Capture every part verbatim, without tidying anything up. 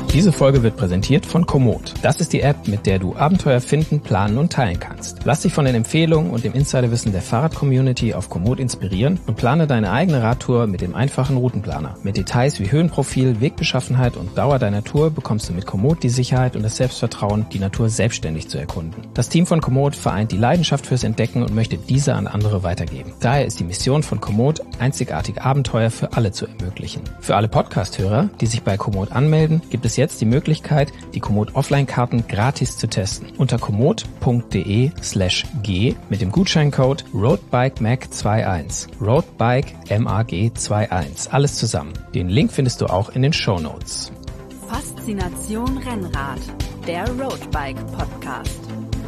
Diese Folge wird präsentiert von Komoot. Das ist die App, mit der du Abenteuer finden, planen und teilen kannst. Lass dich von den Empfehlungen und dem Insiderwissen der Fahrrad-Community auf Komoot inspirieren und plane deine eigene Radtour mit dem einfachen Routenplaner. Mit Details wie Höhenprofil, Wegbeschaffenheit und Dauer deiner Tour bekommst du mit Komoot die Sicherheit und das Selbstvertrauen, die Natur selbstständig zu erkunden. Das Team von Komoot vereint die Leidenschaft fürs Entdecken und möchte diese an andere weitergeben. Daher ist die Mission von Komoot, einzigartige Abenteuer für alle zu ermöglichen. Für alle Podcast-Hörer, die sich bei Komoot anmelden, gibt es jetzt die Möglichkeit, die Komoot Offline-Karten gratis zu testen. Unter komoot.de slash g mit dem Gutscheincode RoadBikeMag einundzwanzig. RoadBike M A G einundzwanzig. Alles zusammen. Den Link findest du auch in den Shownotes. Faszination Rennrad, der Roadbike Podcast.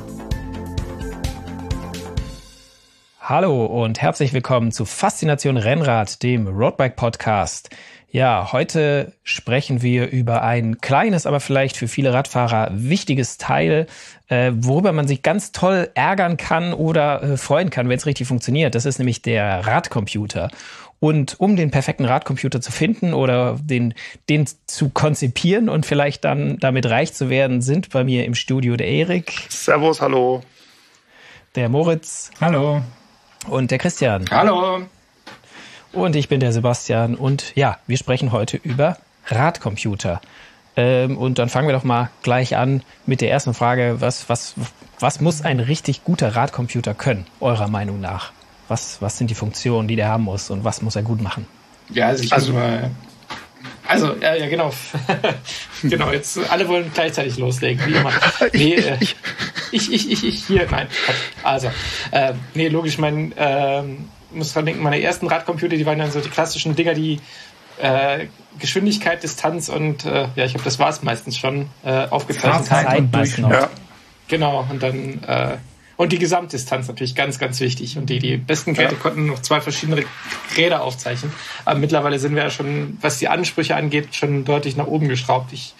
Hallo und herzlich willkommen zu Faszination Rennrad, dem Roadbike Podcast. Ja, heute sprechen wir über ein kleines, aber vielleicht für viele Radfahrer wichtiges Teil, äh, worüber man sich ganz toll ärgern kann oder äh, freuen kann, wenn es richtig funktioniert. Das ist nämlich der Radcomputer. Und um den perfekten Radcomputer zu finden oder den, den zu konzipieren und vielleicht dann damit reich zu werden, sind bei mir im Studio der Erik. Servus, hallo. Der Moritz. Hallo. Und der Christian. Hallo. Und ich bin der Sebastian und ja, wir sprechen heute über Radcomputer. Ähm, und dann fangen wir doch mal gleich an mit der ersten Frage. Was, was, was muss ein richtig guter Radcomputer können, eurer Meinung nach? Was, was sind die Funktionen, die der haben muss und was muss er gut machen? Ja, also ich also, mal, also ja, ja, genau. Genau, jetzt alle wollen gleichzeitig loslegen, wie immer. Nee, äh, ich, ich, ich, ich, hier, nein. Also, äh, nee, logisch, mein, äh, muss dran denken, meine ersten Radcomputer, die waren dann so die klassischen Dinger, die äh, Geschwindigkeit, Distanz und äh, ja, ich glaube, das war es meistens schon äh, aufgezeichnet haben. Ja. Genau, und dann äh, und die Gesamtdistanz natürlich ganz, ganz wichtig. Und die, die besten Geräte ja. konnten noch zwei verschiedene Räder aufzeichnen. Aber mittlerweile sind wir ja schon, was die Ansprüche angeht, schon deutlich nach oben geschraubt. Ich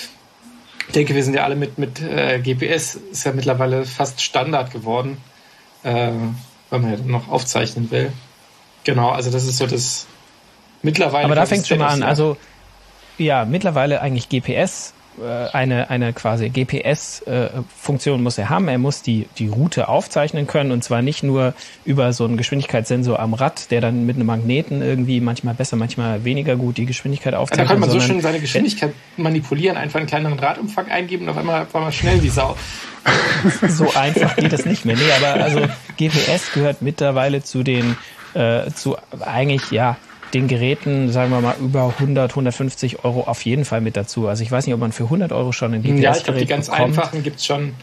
denke, wir sind ja alle mit, mit äh, G P S, ist ja mittlerweile fast Standard geworden. Äh, wenn man ja dann noch aufzeichnen will. Genau, also das ist so das mittlerweile... Aber da fängt es schon mal an, also ja, mittlerweile eigentlich G P S, äh, eine, eine quasi G P S-Funktion äh, muss er haben, er muss die, die Route aufzeichnen können und zwar nicht nur über so einen Geschwindigkeitssensor am Rad, der dann mit einem Magneten irgendwie manchmal besser, manchmal weniger gut die Geschwindigkeit aufzeichnet. Da kann man so schön seine Geschwindigkeit manipulieren, einfach einen kleineren Radumfang eingeben und auf einmal war man schnell wie Sau. So einfach geht es nicht mehr. Nee, aber also G P S gehört mittlerweile zu den, äh, zu eigentlich, ja, den Geräten, sagen wir mal, über hundert, hundertfünfzig Euro auf jeden Fall mit dazu. Also ich weiß nicht, ob man für hundert Euro schon ein G P S-Gerät Ja, ich glaube, die ganz bekommt. einfachen gibt's schon.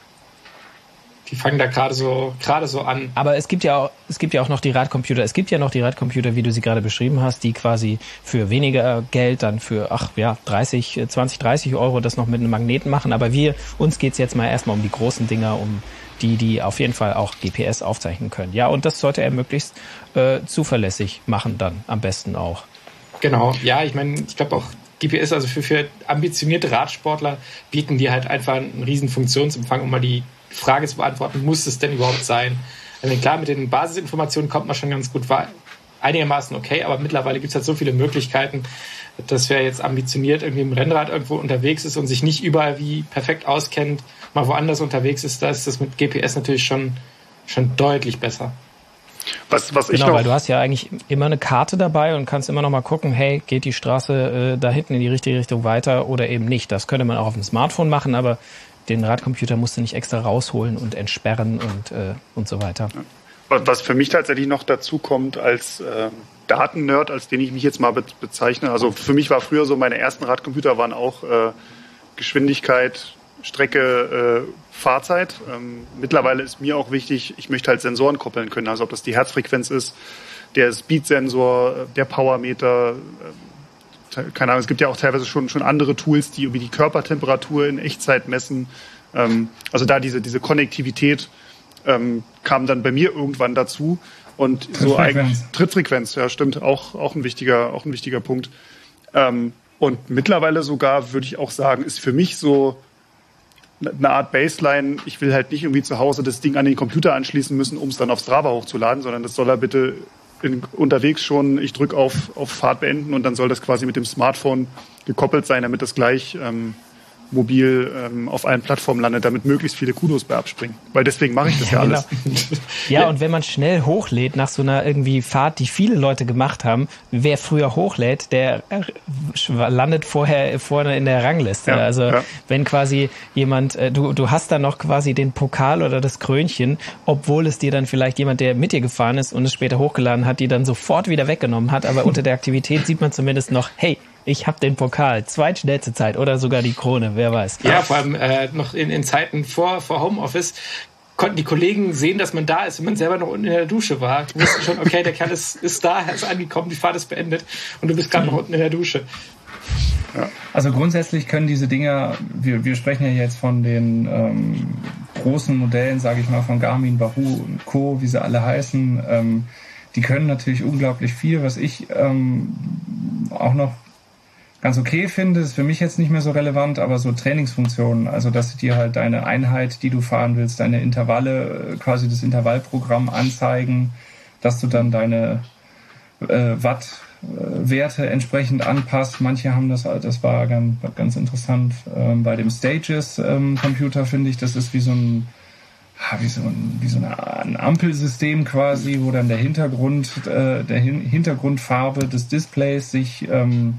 Die fangen da gerade so, gerade so an. Aber es gibt ja auch, es gibt ja auch noch die Radcomputer. Es gibt ja noch die Radcomputer, wie du sie gerade beschrieben hast, die quasi für weniger Geld dann für, ach ja, dreißig, zwanzig, dreißig Euro das noch mit einem Magneten machen. Aber wir, uns geht's jetzt mal erstmal um die großen Dinger, um die, die auf jeden Fall auch G P S aufzeichnen können. Ja, und das sollte er möglichst äh, zuverlässig machen dann, am besten auch. Genau, ja, ich meine, ich glaube auch G P S, also für, für ambitionierte Radsportler bieten die halt einfach einen riesen Funktionsumfang, um mal die Frage zu beantworten, muss es denn überhaupt sein? Also klar, mit den Basisinformationen kommt man schon ganz gut einigermaßen okay, aber mittlerweile gibt es halt so viele Möglichkeiten, dass wer jetzt ambitioniert irgendwie im Rennrad irgendwo unterwegs ist und sich nicht überall wie perfekt auskennt, mal woanders unterwegs ist, da ist das mit G P S natürlich schon, schon deutlich besser. Was, was ich genau, noch weil du hast ja eigentlich immer eine Karte dabei und kannst immer noch mal gucken, hey, geht die Straße äh, da hinten in die richtige Richtung weiter oder eben nicht. Das könnte man auch auf dem Smartphone machen, aber den Radcomputer musst du nicht extra rausholen und entsperren und, äh, und so weiter. Was für mich tatsächlich noch dazu kommt als äh, Datennerd, als den ich mich jetzt mal be- bezeichne, also für mich war früher so, meine ersten Radcomputer waren auch äh, Geschwindigkeit, Strecke, äh, Fahrzeit. Ähm, mittlerweile ist mir auch wichtig, ich möchte halt Sensoren koppeln können, also ob das die Herzfrequenz ist, der Speedsensor, der Powermeter, äh, keine Ahnung, es gibt ja auch teilweise schon, schon andere Tools, die irgendwie die Körpertemperatur in Echtzeit messen. Ähm, also da diese, diese Konnektivität ähm, kam dann bei mir irgendwann dazu. Und so eigentlich Trittfrequenz, ja, stimmt, auch, auch ein wichtiger, auch ein wichtiger Punkt. Ähm, und mittlerweile sogar, würde ich auch sagen, ist für mich so eine Art Baseline. Ich will halt nicht irgendwie zu Hause das Ding an den Computer anschließen müssen, um es dann auf Strava hochzuladen, sondern das soll er bitte in, unterwegs schon, ich drücke auf, auf Fahrt beenden und dann soll das quasi mit dem Smartphone gekoppelt sein, damit das gleich ähm, mobil ähm, auf allen Plattformen landet, damit möglichst viele Kudos bei abspringen. Weil deswegen mache ich das ja, ja alles. Genau. Ja, und wenn man schnell hochlädt nach so einer irgendwie Fahrt, die viele Leute gemacht haben, wer früher hochlädt, der landet vorher vorne in der Rangliste. Ja, also ja. Wenn quasi jemand, du, du hast dann noch quasi den Pokal oder das Krönchen, obwohl es dir dann vielleicht jemand, der mit dir gefahren ist und es später hochgeladen hat, die dann sofort wieder weggenommen hat. Aber unter der Aktivität sieht man zumindest noch, hey, ich habe den Pokal, zweitschnellste Zeit oder sogar die Krone, wer weiß. Ja, vor allem äh, noch in, in Zeiten vor, vor Homeoffice konnten die Kollegen sehen, dass man da ist, wenn man selber noch unten in der Dusche war. Du wussten schon, okay, der Kerl ist, ist da, er ist angekommen, die Fahrt ist beendet und du bist gerade noch unten in der Dusche. Ja. Also grundsätzlich können diese Dinger, wir, wir sprechen ja jetzt von den ähm, großen Modellen, sage ich mal, von Garmin, Wahoo und Co., wie sie alle heißen, ähm, die können natürlich unglaublich viel. Was ich ähm, auch noch ganz okay finde, ist für mich jetzt nicht mehr so relevant, aber so Trainingsfunktionen, also dass sie dir halt deine Einheit, die du fahren willst, deine Intervalle, quasi das Intervallprogramm anzeigen, dass du dann deine äh, Wattwerte entsprechend anpasst. Manche haben das, das war ganz, ganz interessant, ähm, bei dem Stages-Computer, ähm, finde ich, das ist wie so ein wie so ein, wie so eine, ein Ampelsystem quasi, wo dann der Hintergrund, äh, der Hin- Hintergrundfarbe des Displays sich ähm,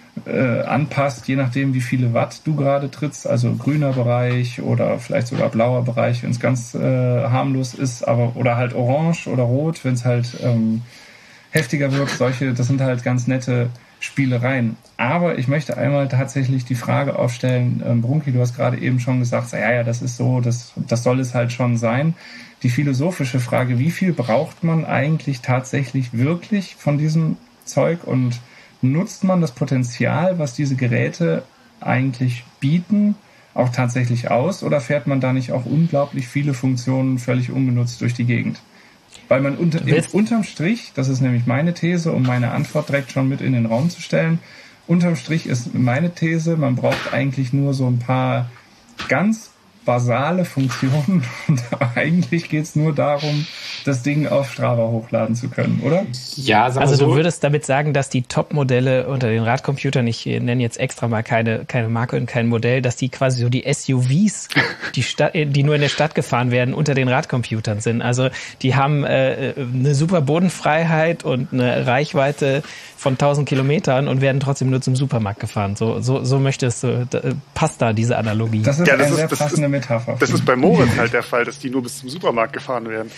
Äh, anpasst, je nachdem wie viele Watt du gerade trittst, also grüner Bereich oder vielleicht sogar blauer Bereich, wenn es ganz äh, harmlos ist, aber oder halt orange oder rot, wenn es halt ähm, heftiger wird. Solche, das sind halt ganz nette Spielereien. Aber ich möchte einmal tatsächlich die Frage aufstellen, ähm, Brunki, du hast gerade eben schon gesagt, ja, ja, das ist so, das, das soll es halt schon sein. Die philosophische Frage, wie viel braucht man eigentlich tatsächlich wirklich von diesem Zeug und nutzt man das Potenzial, was diese Geräte eigentlich bieten, auch tatsächlich aus, oder fährt man da nicht auch unglaublich viele Funktionen völlig ungenutzt durch die Gegend? Weil man unter, im, unterm Strich, das ist nämlich meine These, um meine Antwort direkt schon mit in den Raum zu stellen, unterm Strich ist meine These, man braucht eigentlich nur so ein paar ganz basale Funktionen und eigentlich geht es nur darum, das Ding auf Strava hochladen zu können, oder? Ja, sag mal also so. Du würdest damit sagen, dass die Top-Modelle unter den Radcomputern, ich nenne jetzt extra mal keine keine Marke und kein Modell, dass die quasi so die S U Vs, die Stadt, die nur in der Stadt gefahren werden, unter den Radcomputern sind. Also die haben äh, eine super Bodenfreiheit und eine Reichweite von tausend Kilometern und werden trotzdem nur zum Supermarkt gefahren. So so so möchtest du, da, passt da diese Analogie. Das ist ja, eine das sehr ist, passende das ist, Metapher. Das ist bei Moritz halt der Fall, dass die nur bis zum Supermarkt gefahren werden.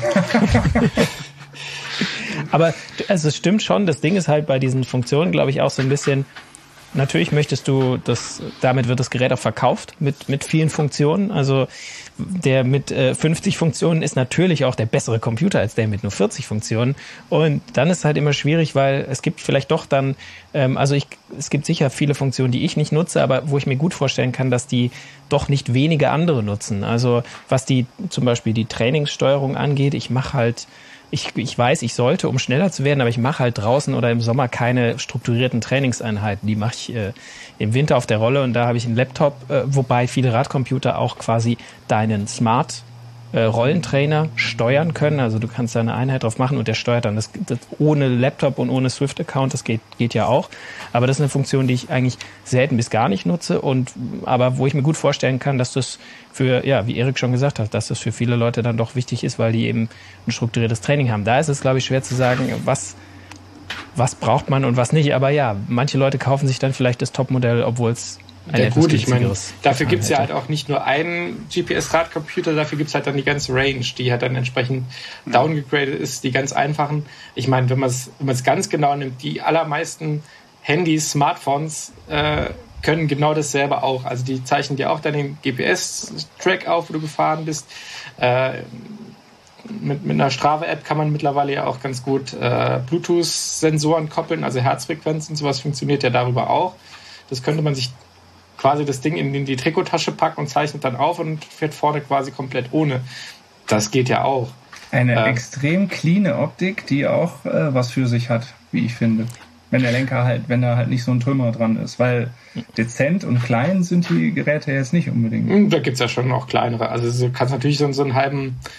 Aber also es stimmt schon, das Ding ist halt bei diesen Funktionen, glaube ich, auch so ein bisschen, natürlich möchtest du, das, damit wird das Gerät auch verkauft, mit mit vielen Funktionen. Also der mit äh, fünfzig Funktionen ist natürlich auch der bessere Computer als der mit nur vierzig Funktionen. Und dann ist halt immer schwierig, weil es gibt vielleicht doch dann, ähm, also ich, es gibt sicher viele Funktionen, die ich nicht nutze, aber wo ich mir gut vorstellen kann, dass die doch nicht wenige andere nutzen. Also was die zum Beispiel die Trainingssteuerung angeht, ich mache halt Ich, ich weiß, ich sollte, um schneller zu werden, aber ich mache halt draußen oder im Sommer keine strukturierten Trainingseinheiten. Die mache ich äh, im Winter auf der Rolle und da habe ich einen Laptop, äh, wobei viele Radcomputer auch quasi deinen Smart äh, Rollentrainer steuern können. Also du kannst da eine Einheit drauf machen und der steuert dann das, das ohne Laptop und ohne Swift-Account, das geht, geht ja auch. Aber das ist eine Funktion, die ich eigentlich selten bis gar nicht nutze und aber wo ich mir gut vorstellen kann, dass das für, ja, wie Erik schon gesagt hat, dass das für viele Leute dann doch wichtig ist, weil die eben ein strukturiertes Training haben. Da ist es, glaube ich, schwer zu sagen, was, was braucht man und was nicht. Aber ja, manche Leute kaufen sich dann vielleicht das Topmodell, obwohl es ein ja, gut, ich meine, dafür getan gibt es ja hätte. halt auch nicht nur einen G P S-Radcomputer, dafür gibt es halt dann die ganze Range, die halt dann entsprechend downgegradet ist, die ganz einfachen. Ich meine, wenn man es wenn man es ganz genau nimmt, die allermeisten Handys, Smartphones äh, können genau dasselbe auch. Also die zeichnen dir auch dann den G P S-Track auf, wo du gefahren bist. Äh, mit, mit einer Strava-App kann man mittlerweile ja auch ganz gut äh, Bluetooth-Sensoren koppeln, also Herzfrequenzen, sowas funktioniert ja darüber auch. Das könnte man sich quasi das Ding in die Trikottasche packen und zeichnet dann auf und fährt vorne quasi komplett ohne. Das geht ja auch. Eine äh, extrem cleane Optik, die auch äh, was für sich hat, wie ich finde. Wenn der Lenker halt, wenn da halt nicht so ein Trümmer dran ist, weil dezent und klein sind die Geräte jetzt nicht unbedingt. Da gibt's ja schon auch kleinere. Also du kannst natürlich so, so einen halben,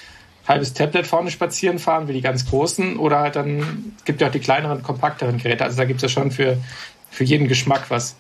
halbes Tablet vorne spazieren fahren, wie die ganz großen, oder halt dann gibt ja auch die kleineren, kompakteren Geräte. Also da gibt es ja schon für, für jeden Geschmack was.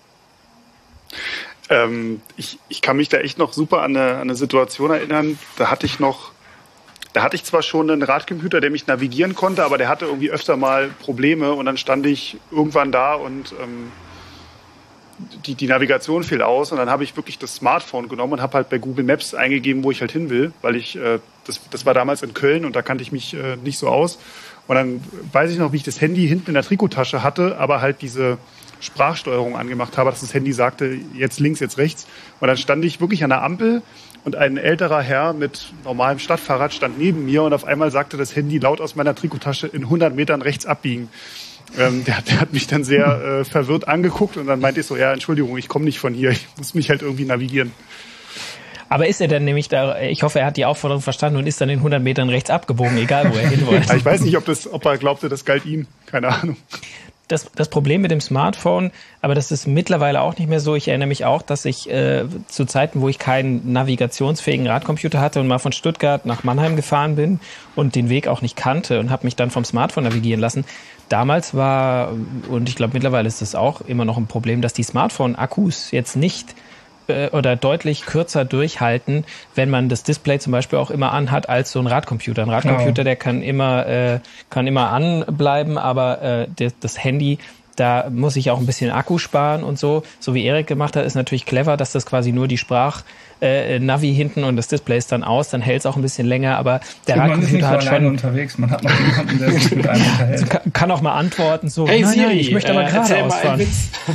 Ähm, ich, ich kann mich da echt noch super an eine, an eine Situation erinnern. Da hatte ich noch, da hatte ich zwar schon einen Radcomputer, der mich navigieren konnte, aber der hatte irgendwie öfter mal Probleme und dann stand ich irgendwann da und ähm, die, die Navigation fiel aus und dann habe ich wirklich das Smartphone genommen und habe halt bei Google Maps eingegeben, wo ich halt hin will, weil ich, äh, das, das war damals in Köln und da kannte ich mich äh, nicht so aus. Und dann weiß ich noch, wie ich das Handy hinten in der Trikottasche hatte, aber halt diese Sprachsteuerung angemacht habe, dass das Handy sagte, jetzt links, jetzt rechts. Und dann stand ich wirklich an der Ampel und ein älterer Herr mit normalem Stadtfahrrad stand neben mir und auf einmal sagte das Handy laut aus meiner Trikottasche in hundert Metern rechts abbiegen. Ähm, der, der hat mich dann sehr äh, verwirrt angeguckt und dann meinte ich so, ja, Entschuldigung, ich komme nicht von hier, ich muss mich halt irgendwie navigieren. Aber ist er dann nämlich da, ich hoffe, er hat die Aufforderung verstanden und ist dann in hundert Metern rechts abgebogen, egal wo er hin wollte. Ich weiß nicht, ob, das, ob er glaubte, das galt ihm, keine Ahnung. Das, das Problem mit dem Smartphone, aber das ist mittlerweile auch nicht mehr so. Ich erinnere mich auch, dass ich äh, zu Zeiten, wo ich keinen navigationsfähigen Radcomputer hatte und mal von Stuttgart nach Mannheim gefahren bin und den Weg auch nicht kannte und habe mich dann vom Smartphone navigieren lassen. Damals war, und ich glaube mittlerweile ist das auch immer noch ein Problem, dass die Smartphone-Akkus jetzt nicht oder deutlich kürzer durchhalten, wenn man das Display zum Beispiel auch immer anhat als so ein Radcomputer. Ein Radcomputer, oh. der kann immer äh, kann immer anbleiben, aber äh, das, das Handy, da muss ich auch ein bisschen Akku sparen und so. So wie Erik gemacht hat, ist natürlich clever, dass das quasi nur die Sprach-Navi äh, hinten und das Display ist dann aus, dann hält es auch ein bisschen länger, aber der und Radcomputer hat schon unterwegs, man hat noch jemanden, der sich mit einem unterhält. Also kann, kann auch mal antworten, so, hey nein, Siri, nein, ich möchte aber äh, gerade ausfahren.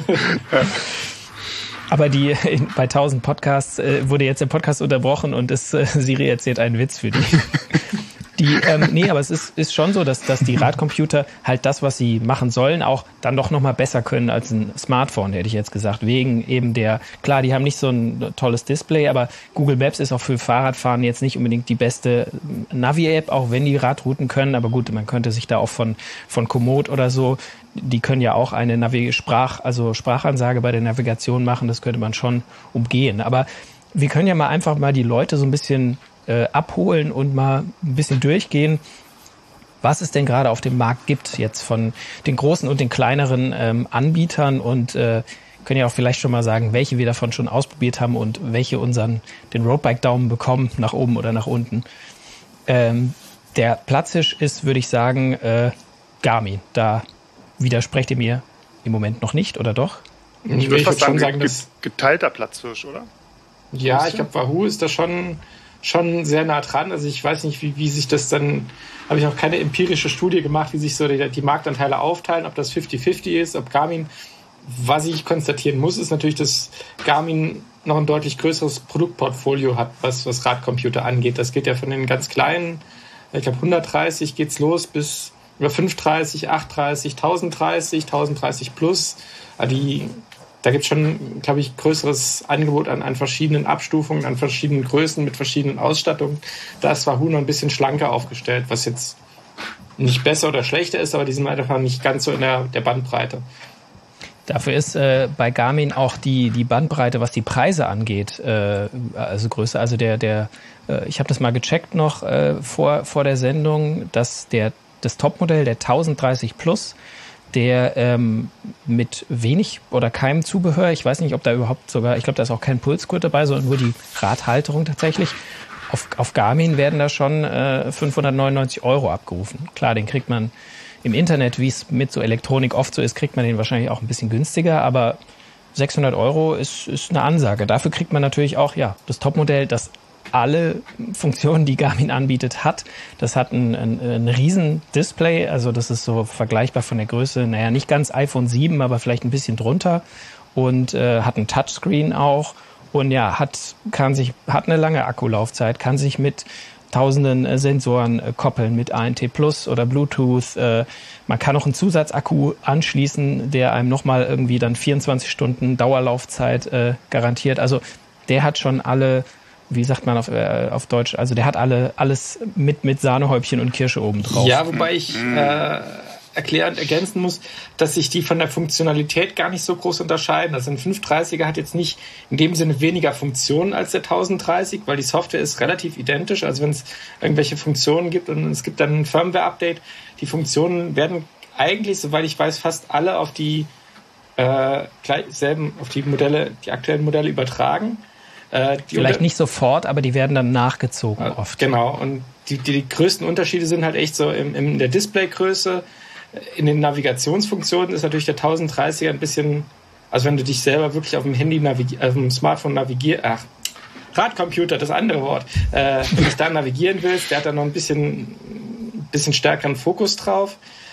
Aber die bei tausend Podcasts äh, wurde jetzt der Podcast unterbrochen und es, äh, Siri erzählt einen Witz für die. Die, ähm, nee, aber es ist, ist schon so, dass, dass die Radcomputer halt das, was sie machen sollen, auch dann doch nochmal besser können als ein Smartphone, hätte ich jetzt gesagt. Wegen eben der, klar, die haben nicht so ein tolles Display, aber Google Maps ist auch für Fahrradfahren jetzt nicht unbedingt die beste Navi-App, auch wenn die Radrouten können. Aber gut, man könnte sich da auch von, von Komoot oder so, die können ja auch eine Navi- Sprach, also Sprachansage bei der Navigation machen. Das könnte man schon umgehen. Aber wir können ja mal einfach mal die Leute so ein bisschen Äh, abholen und mal ein bisschen durchgehen, was es denn gerade auf dem Markt gibt, jetzt von den großen und den kleineren ähm, Anbietern und äh, können ja auch vielleicht schon mal sagen, welche wir davon schon ausprobiert haben und welche unseren den Roadbike-Daumen bekommen, nach oben oder nach unten. Ähm, der Platzhirsch ist, würde ich sagen, äh, Garmin. Da widersprecht ihr mir im Moment noch nicht, oder doch? Ich, ich würde fast schon sagen, dass geteilter Platzhirsch, oder? Ja, ich glaube, Wahoo ist da schon schon sehr nah dran. Also ich weiß nicht, wie, wie sich das dann, habe ich noch keine empirische Studie gemacht, wie sich so die, die Marktanteile aufteilen, ob das fünfzig fünfzig ist, ob Garmin, was ich konstatieren muss, ist natürlich, dass Garmin noch ein deutlich größeres Produktportfolio hat, was, was Radcomputer angeht. Das geht ja von den ganz kleinen, ich glaube hundertdreißig geht's los, bis über fünfhundertdreißig, achthundertdreißig, tausenddreißig, tausenddreißig plus. Also die Da gibt es schon, glaube ich, größeres Angebot an, an verschiedenen Abstufungen, an verschiedenen Größen, mit verschiedenen Ausstattungen. Da ist Wahoo noch ein bisschen schlanker aufgestellt, was jetzt nicht besser oder schlechter ist, aber die sind einfach nicht ganz so in der, der Bandbreite. Dafür ist äh, bei Garmin auch die, die Bandbreite, was die Preise angeht, äh, also größer. Also der, der, äh, ich habe das mal gecheckt noch äh, vor, vor der Sendung, dass der, das Topmodell, der tausenddreißig Plus, der ähm, mit wenig oder keinem Zubehör, ich weiß nicht, ob da überhaupt sogar, ich glaube, da ist auch kein Pulsgurt dabei, sondern nur die Radhalterung tatsächlich. Auf, auf Garmin werden da schon äh, fünfhundertneunundneunzig Euro abgerufen. Klar, den kriegt man im Internet, wie es mit so Elektronik oft so ist, kriegt man den wahrscheinlich auch ein bisschen günstiger, aber sechshundert Euro ist, ist eine Ansage. Dafür kriegt man natürlich auch ja das Topmodell, das alle Funktionen, die Garmin anbietet, hat. Das hat ein, ein, ein riesen Display, also das ist so vergleichbar von der Größe, naja, nicht ganz iPhone sieben, aber vielleicht ein bisschen drunter und äh, hat ein Touchscreen auch und ja, hat, kann sich, hat eine lange Akkulaufzeit, kann sich mit tausenden äh, Sensoren äh, koppeln, mit A N T Plus oder Bluetooth. Äh, man kann auch einen Zusatzakku anschließen, der einem nochmal irgendwie dann vierundzwanzig Stunden Dauerlaufzeit äh, garantiert. Also der hat schon alle, wie sagt man auf, äh, auf Deutsch, also der hat alle alles mit, mit Sahnehäubchen und Kirsche oben drauf. Ja, wobei ich äh, erklärend ergänzen muss, dass sich die von der Funktionalität gar nicht so groß unterscheiden. Also ein fünfhundertdreißiger hat jetzt nicht in dem Sinne weniger Funktionen als der tausenddreißig, weil die Software ist relativ identisch. Also wenn es irgendwelche Funktionen gibt und es gibt dann ein Firmware-Update, die Funktionen werden eigentlich, soweit ich weiß, fast alle auf die äh, gleich, selben, auf die Modelle, die aktuellen Modelle übertragen. Äh, Vielleicht unter- nicht sofort, aber die werden dann nachgezogen äh, oft. Genau, und die, die, die größten Unterschiede sind halt echt so in, in der Displaygröße. In den Navigationsfunktionen ist natürlich der tausenddreißiger ein bisschen, also wenn du dich selber wirklich auf dem Handy, navigi- auf dem Smartphone navigierst, ach, Radcomputer, das andere Wort, äh, wenn du da navigieren willst, der hat da noch ein bisschen, bisschen stärkeren Fokus drauf.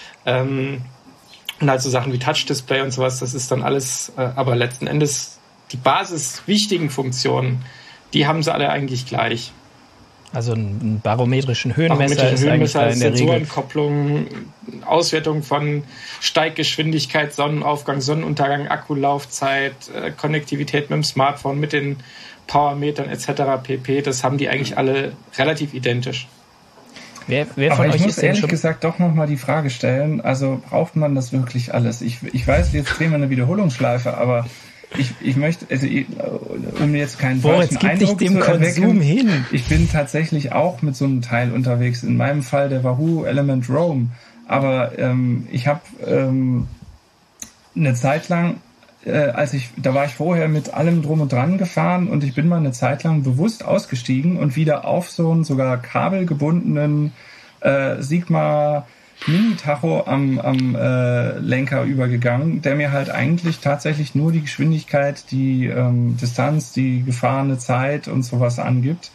Ähm, und halt so Sachen wie Touch-Display und sowas, das ist dann alles, äh, aber letzten Endes die basiswichtigen Funktionen, die haben sie alle eigentlich gleich. Also ein barometrischen Höhenmesser Barometrischen ist Höhenmesser, eigentlich da in der Regel. Sensorenkopplung, Auswertung von Steiggeschwindigkeit, Sonnenaufgang, Sonnenuntergang, Akkulaufzeit, äh, Konnektivität mit dem Smartphone, mit den Powermetern et cetera pp. Das haben die eigentlich alle relativ identisch. Wer, wer Aber von ich euch muss ist denn ehrlich schon... gesagt doch nochmal die Frage stellen, also braucht man das wirklich alles? Ich, ich weiß, jetzt drehen wir eine Wiederholungsschleife, aber ich, ich möchte, also ich, um jetzt keinen Boah, falschen jetzt gib dich Eindruck dem zu erwecken, Konsum hin. ich bin tatsächlich auch mit so einem Teil unterwegs. In meinem Fall der Wahoo Element Roam. Aber ähm, ich habe ähm, eine Zeit lang, äh, als ich, da war ich vorher mit allem drum und dran gefahren und ich bin mal eine Zeit lang bewusst ausgestiegen und wieder auf so einen sogar kabelgebundenen äh, Sigma Mini-Tacho am, am äh, Lenker übergegangen, der mir halt eigentlich tatsächlich nur die Geschwindigkeit, die ähm, Distanz, die gefahrene Zeit und sowas angibt.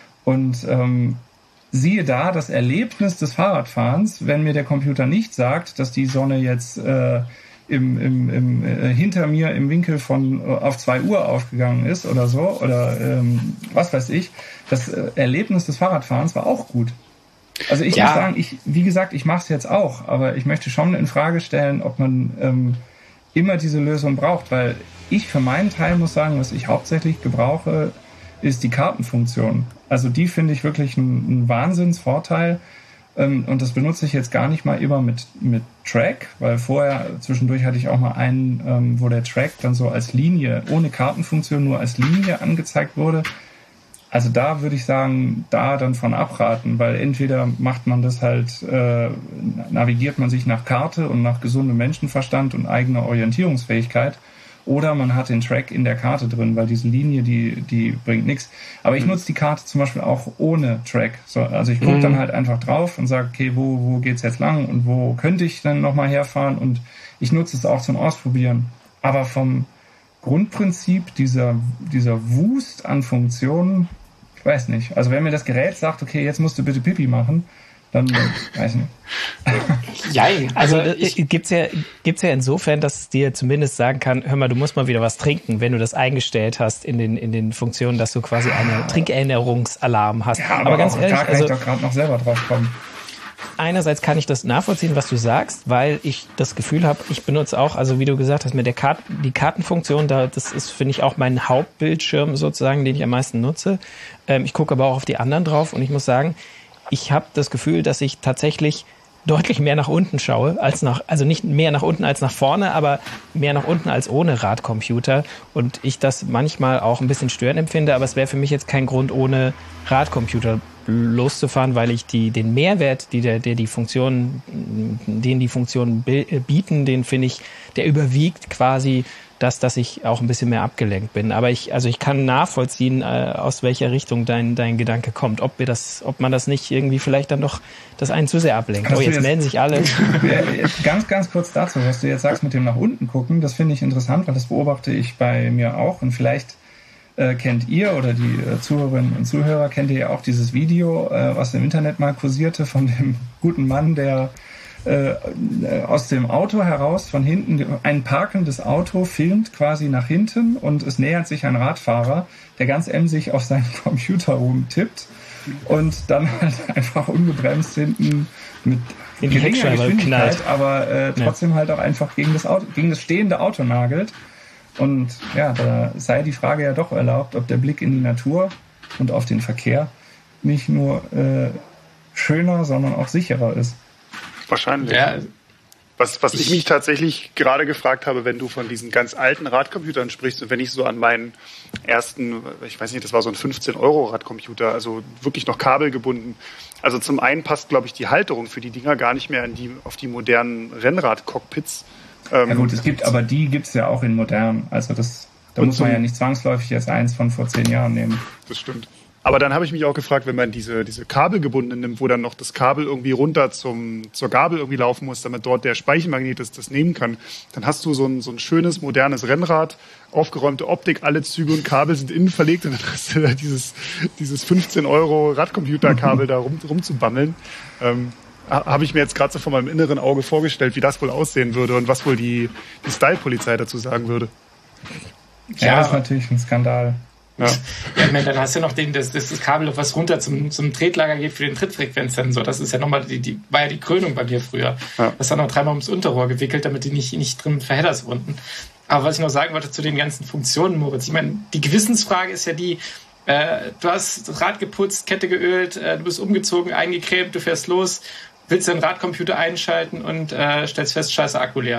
Und ähm, siehe da, das Erlebnis des Fahrradfahrens, wenn mir der Computer nicht sagt, dass die Sonne jetzt äh, im, im, im, äh, hinter mir im Winkel von äh, auf zwei Uhr aufgegangen ist oder so, oder ähm, was weiß ich, das äh, Erlebnis des Fahrradfahrens war auch gut. Also ich Ja. muss sagen, ich, wie gesagt, ich mache es jetzt auch, aber ich möchte schon in Frage stellen, ob man ähm, immer diese Lösung braucht, weil ich für meinen Teil muss sagen, was ich hauptsächlich gebrauche, ist die Kartenfunktion. Also die finde ich wirklich ein, ein Wahnsinnsvorteil ähm, und das benutze ich jetzt gar nicht mal immer mit, mit Track, weil vorher zwischendurch hatte ich auch mal einen, ähm, wo der Track dann so als Linie, ohne Kartenfunktion, nur als Linie angezeigt wurde. Also da würde ich sagen, da dann von abraten, weil entweder macht man das halt, äh, navigiert man sich nach Karte und nach gesundem Menschenverstand und eigener Orientierungsfähigkeit, oder man hat den Track in der Karte drin, weil diese Linie, die die bringt nichts. Aber ich mhm. nutze die Karte zum Beispiel auch ohne Track. So, also ich gucke mhm. dann halt einfach drauf und sage, okay, wo wo geht's jetzt lang und wo könnte ich dann nochmal herfahren, und ich nutze es auch zum Ausprobieren. Aber vom Grundprinzip dieser dieser Wust an Funktionen, ich weiß nicht. Also wenn mir das Gerät sagt, okay, jetzt musst du bitte Pipi machen, dann weiß ich nicht. Jein, Also, also also ich, gibt's ja gibt's ja insofern, dass es dir zumindest sagen kann, hör mal, du musst mal wieder was trinken, wenn du das eingestellt hast in den in den Funktionen, dass du quasi einen Trinkerinnerungsalarm hast. Ja, aber, aber ganz auch ehrlich, da kann also ich doch gerade noch selber drauf kommen. einerseits kann ich das nachvollziehen, was du sagst, weil ich das Gefühl habe, ich benutze auch, also wie du gesagt hast, mit der Karte, die Kartenfunktion, da das ist, finde ich, auch mein Hauptbildschirm sozusagen, den ich am meisten nutze. Ähm, ich gucke aber auch auf die anderen drauf und ich muss sagen, ich habe das Gefühl, dass ich tatsächlich deutlich mehr nach unten schaue, als nach, also nicht mehr nach unten als nach vorne, aber mehr nach unten als ohne Radcomputer, und ich das manchmal auch ein bisschen störend empfinde, aber es wäre für mich jetzt kein Grund, ohne Radcomputer loszufahren, weil ich die, den Mehrwert, die der, der die Funktionen, den die Funktionen bieten, den finde ich, der überwiegt quasi das, dass ich auch ein bisschen mehr abgelenkt bin. Aber ich, also ich kann nachvollziehen, äh, aus welcher Richtung dein, dein Gedanke kommt, ob wir das, ob man das nicht irgendwie vielleicht dann doch das einen zu sehr ablenkt. Hast Oh, du jetzt jetzt- melden sich alle. Ganz, ganz kurz dazu, was du jetzt sagst mit dem nach unten gucken, das finde ich interessant, weil das beobachte ich bei mir auch, und vielleicht äh, kennt ihr oder die äh, Zuhörerinnen und Zuhörer, kennt ihr ja auch dieses Video, äh, was im Internet mal kursierte, von dem guten Mann, der äh, aus dem Auto heraus von hinten ein parkendes Auto filmt quasi nach hinten, und es nähert sich ein Radfahrer, der ganz emsig auf seinen Computer rumtippt und dann halt einfach ungebremst hinten mit In die geringer Heckscheibe Geschwindigkeit, knallt. aber äh, trotzdem halt auch einfach gegen das Auto, gegen das stehende Auto nagelt. Und ja, da sei die Frage ja doch erlaubt, ob der Blick in die Natur und auf den Verkehr nicht nur äh, schöner, sondern auch sicherer ist. Wahrscheinlich. ja, Was, was ich, ich mich tatsächlich gerade gefragt habe, wenn du von diesen ganz alten Radcomputern sprichst und wenn ich so an meinen ersten, ich weiß nicht, das war so ein fünfzehn Euro Radcomputer, also wirklich noch kabelgebunden. Also zum einen passt, glaube ich, die Halterung für die Dinger gar nicht mehr in die, auf die modernen Rennrad-Cockpits. Ähm, ja gut, es gibt, aber die gibt's ja auch in modern. Also das, da muss man ja nicht zwangsläufig jetzt eins von vor zehn Jahren nehmen. Das stimmt. Aber dann habe ich mich auch gefragt, wenn man diese, diese kabelgebundenen nimmt, wo dann noch das Kabel irgendwie runter zum, zur Gabel irgendwie laufen muss, damit dort der Speichelmagnet das, das nehmen kann, dann hast du so ein, so ein schönes, modernes Rennrad, aufgeräumte Optik, alle Züge und Kabel sind innen verlegt und dann hast du da dieses, dieses fünfzehn Euro Radcomputerkabel da rum, rumzubammeln. Ähm, habe ich mir jetzt gerade so von meinem inneren Auge vorgestellt, wie das wohl aussehen würde und was wohl die, die Style-Polizei dazu sagen würde. Ja, ja, das ist natürlich ein Skandal. Ja. Ja, ich meine, dann hast du noch den, das, das Kabel, was runter zum, zum Tretlager geht für den Trittfrequenzsensor. Das ist ja nochmal die, die, war ja die Krönung bei mir früher. Ja. Das war noch dreimal ums Unterrohr gewickelt, damit die nicht, nicht drin verheddert unten. Aber was ich noch sagen wollte zu den ganzen Funktionen, Moritz, ich meine, die Gewissensfrage ist ja die, äh, du hast das Rad geputzt, Kette geölt, äh, du bist umgezogen, eingecremt, du fährst los, willst deinen Radcomputer einschalten und äh, stellst fest, scheiße, Akku leer.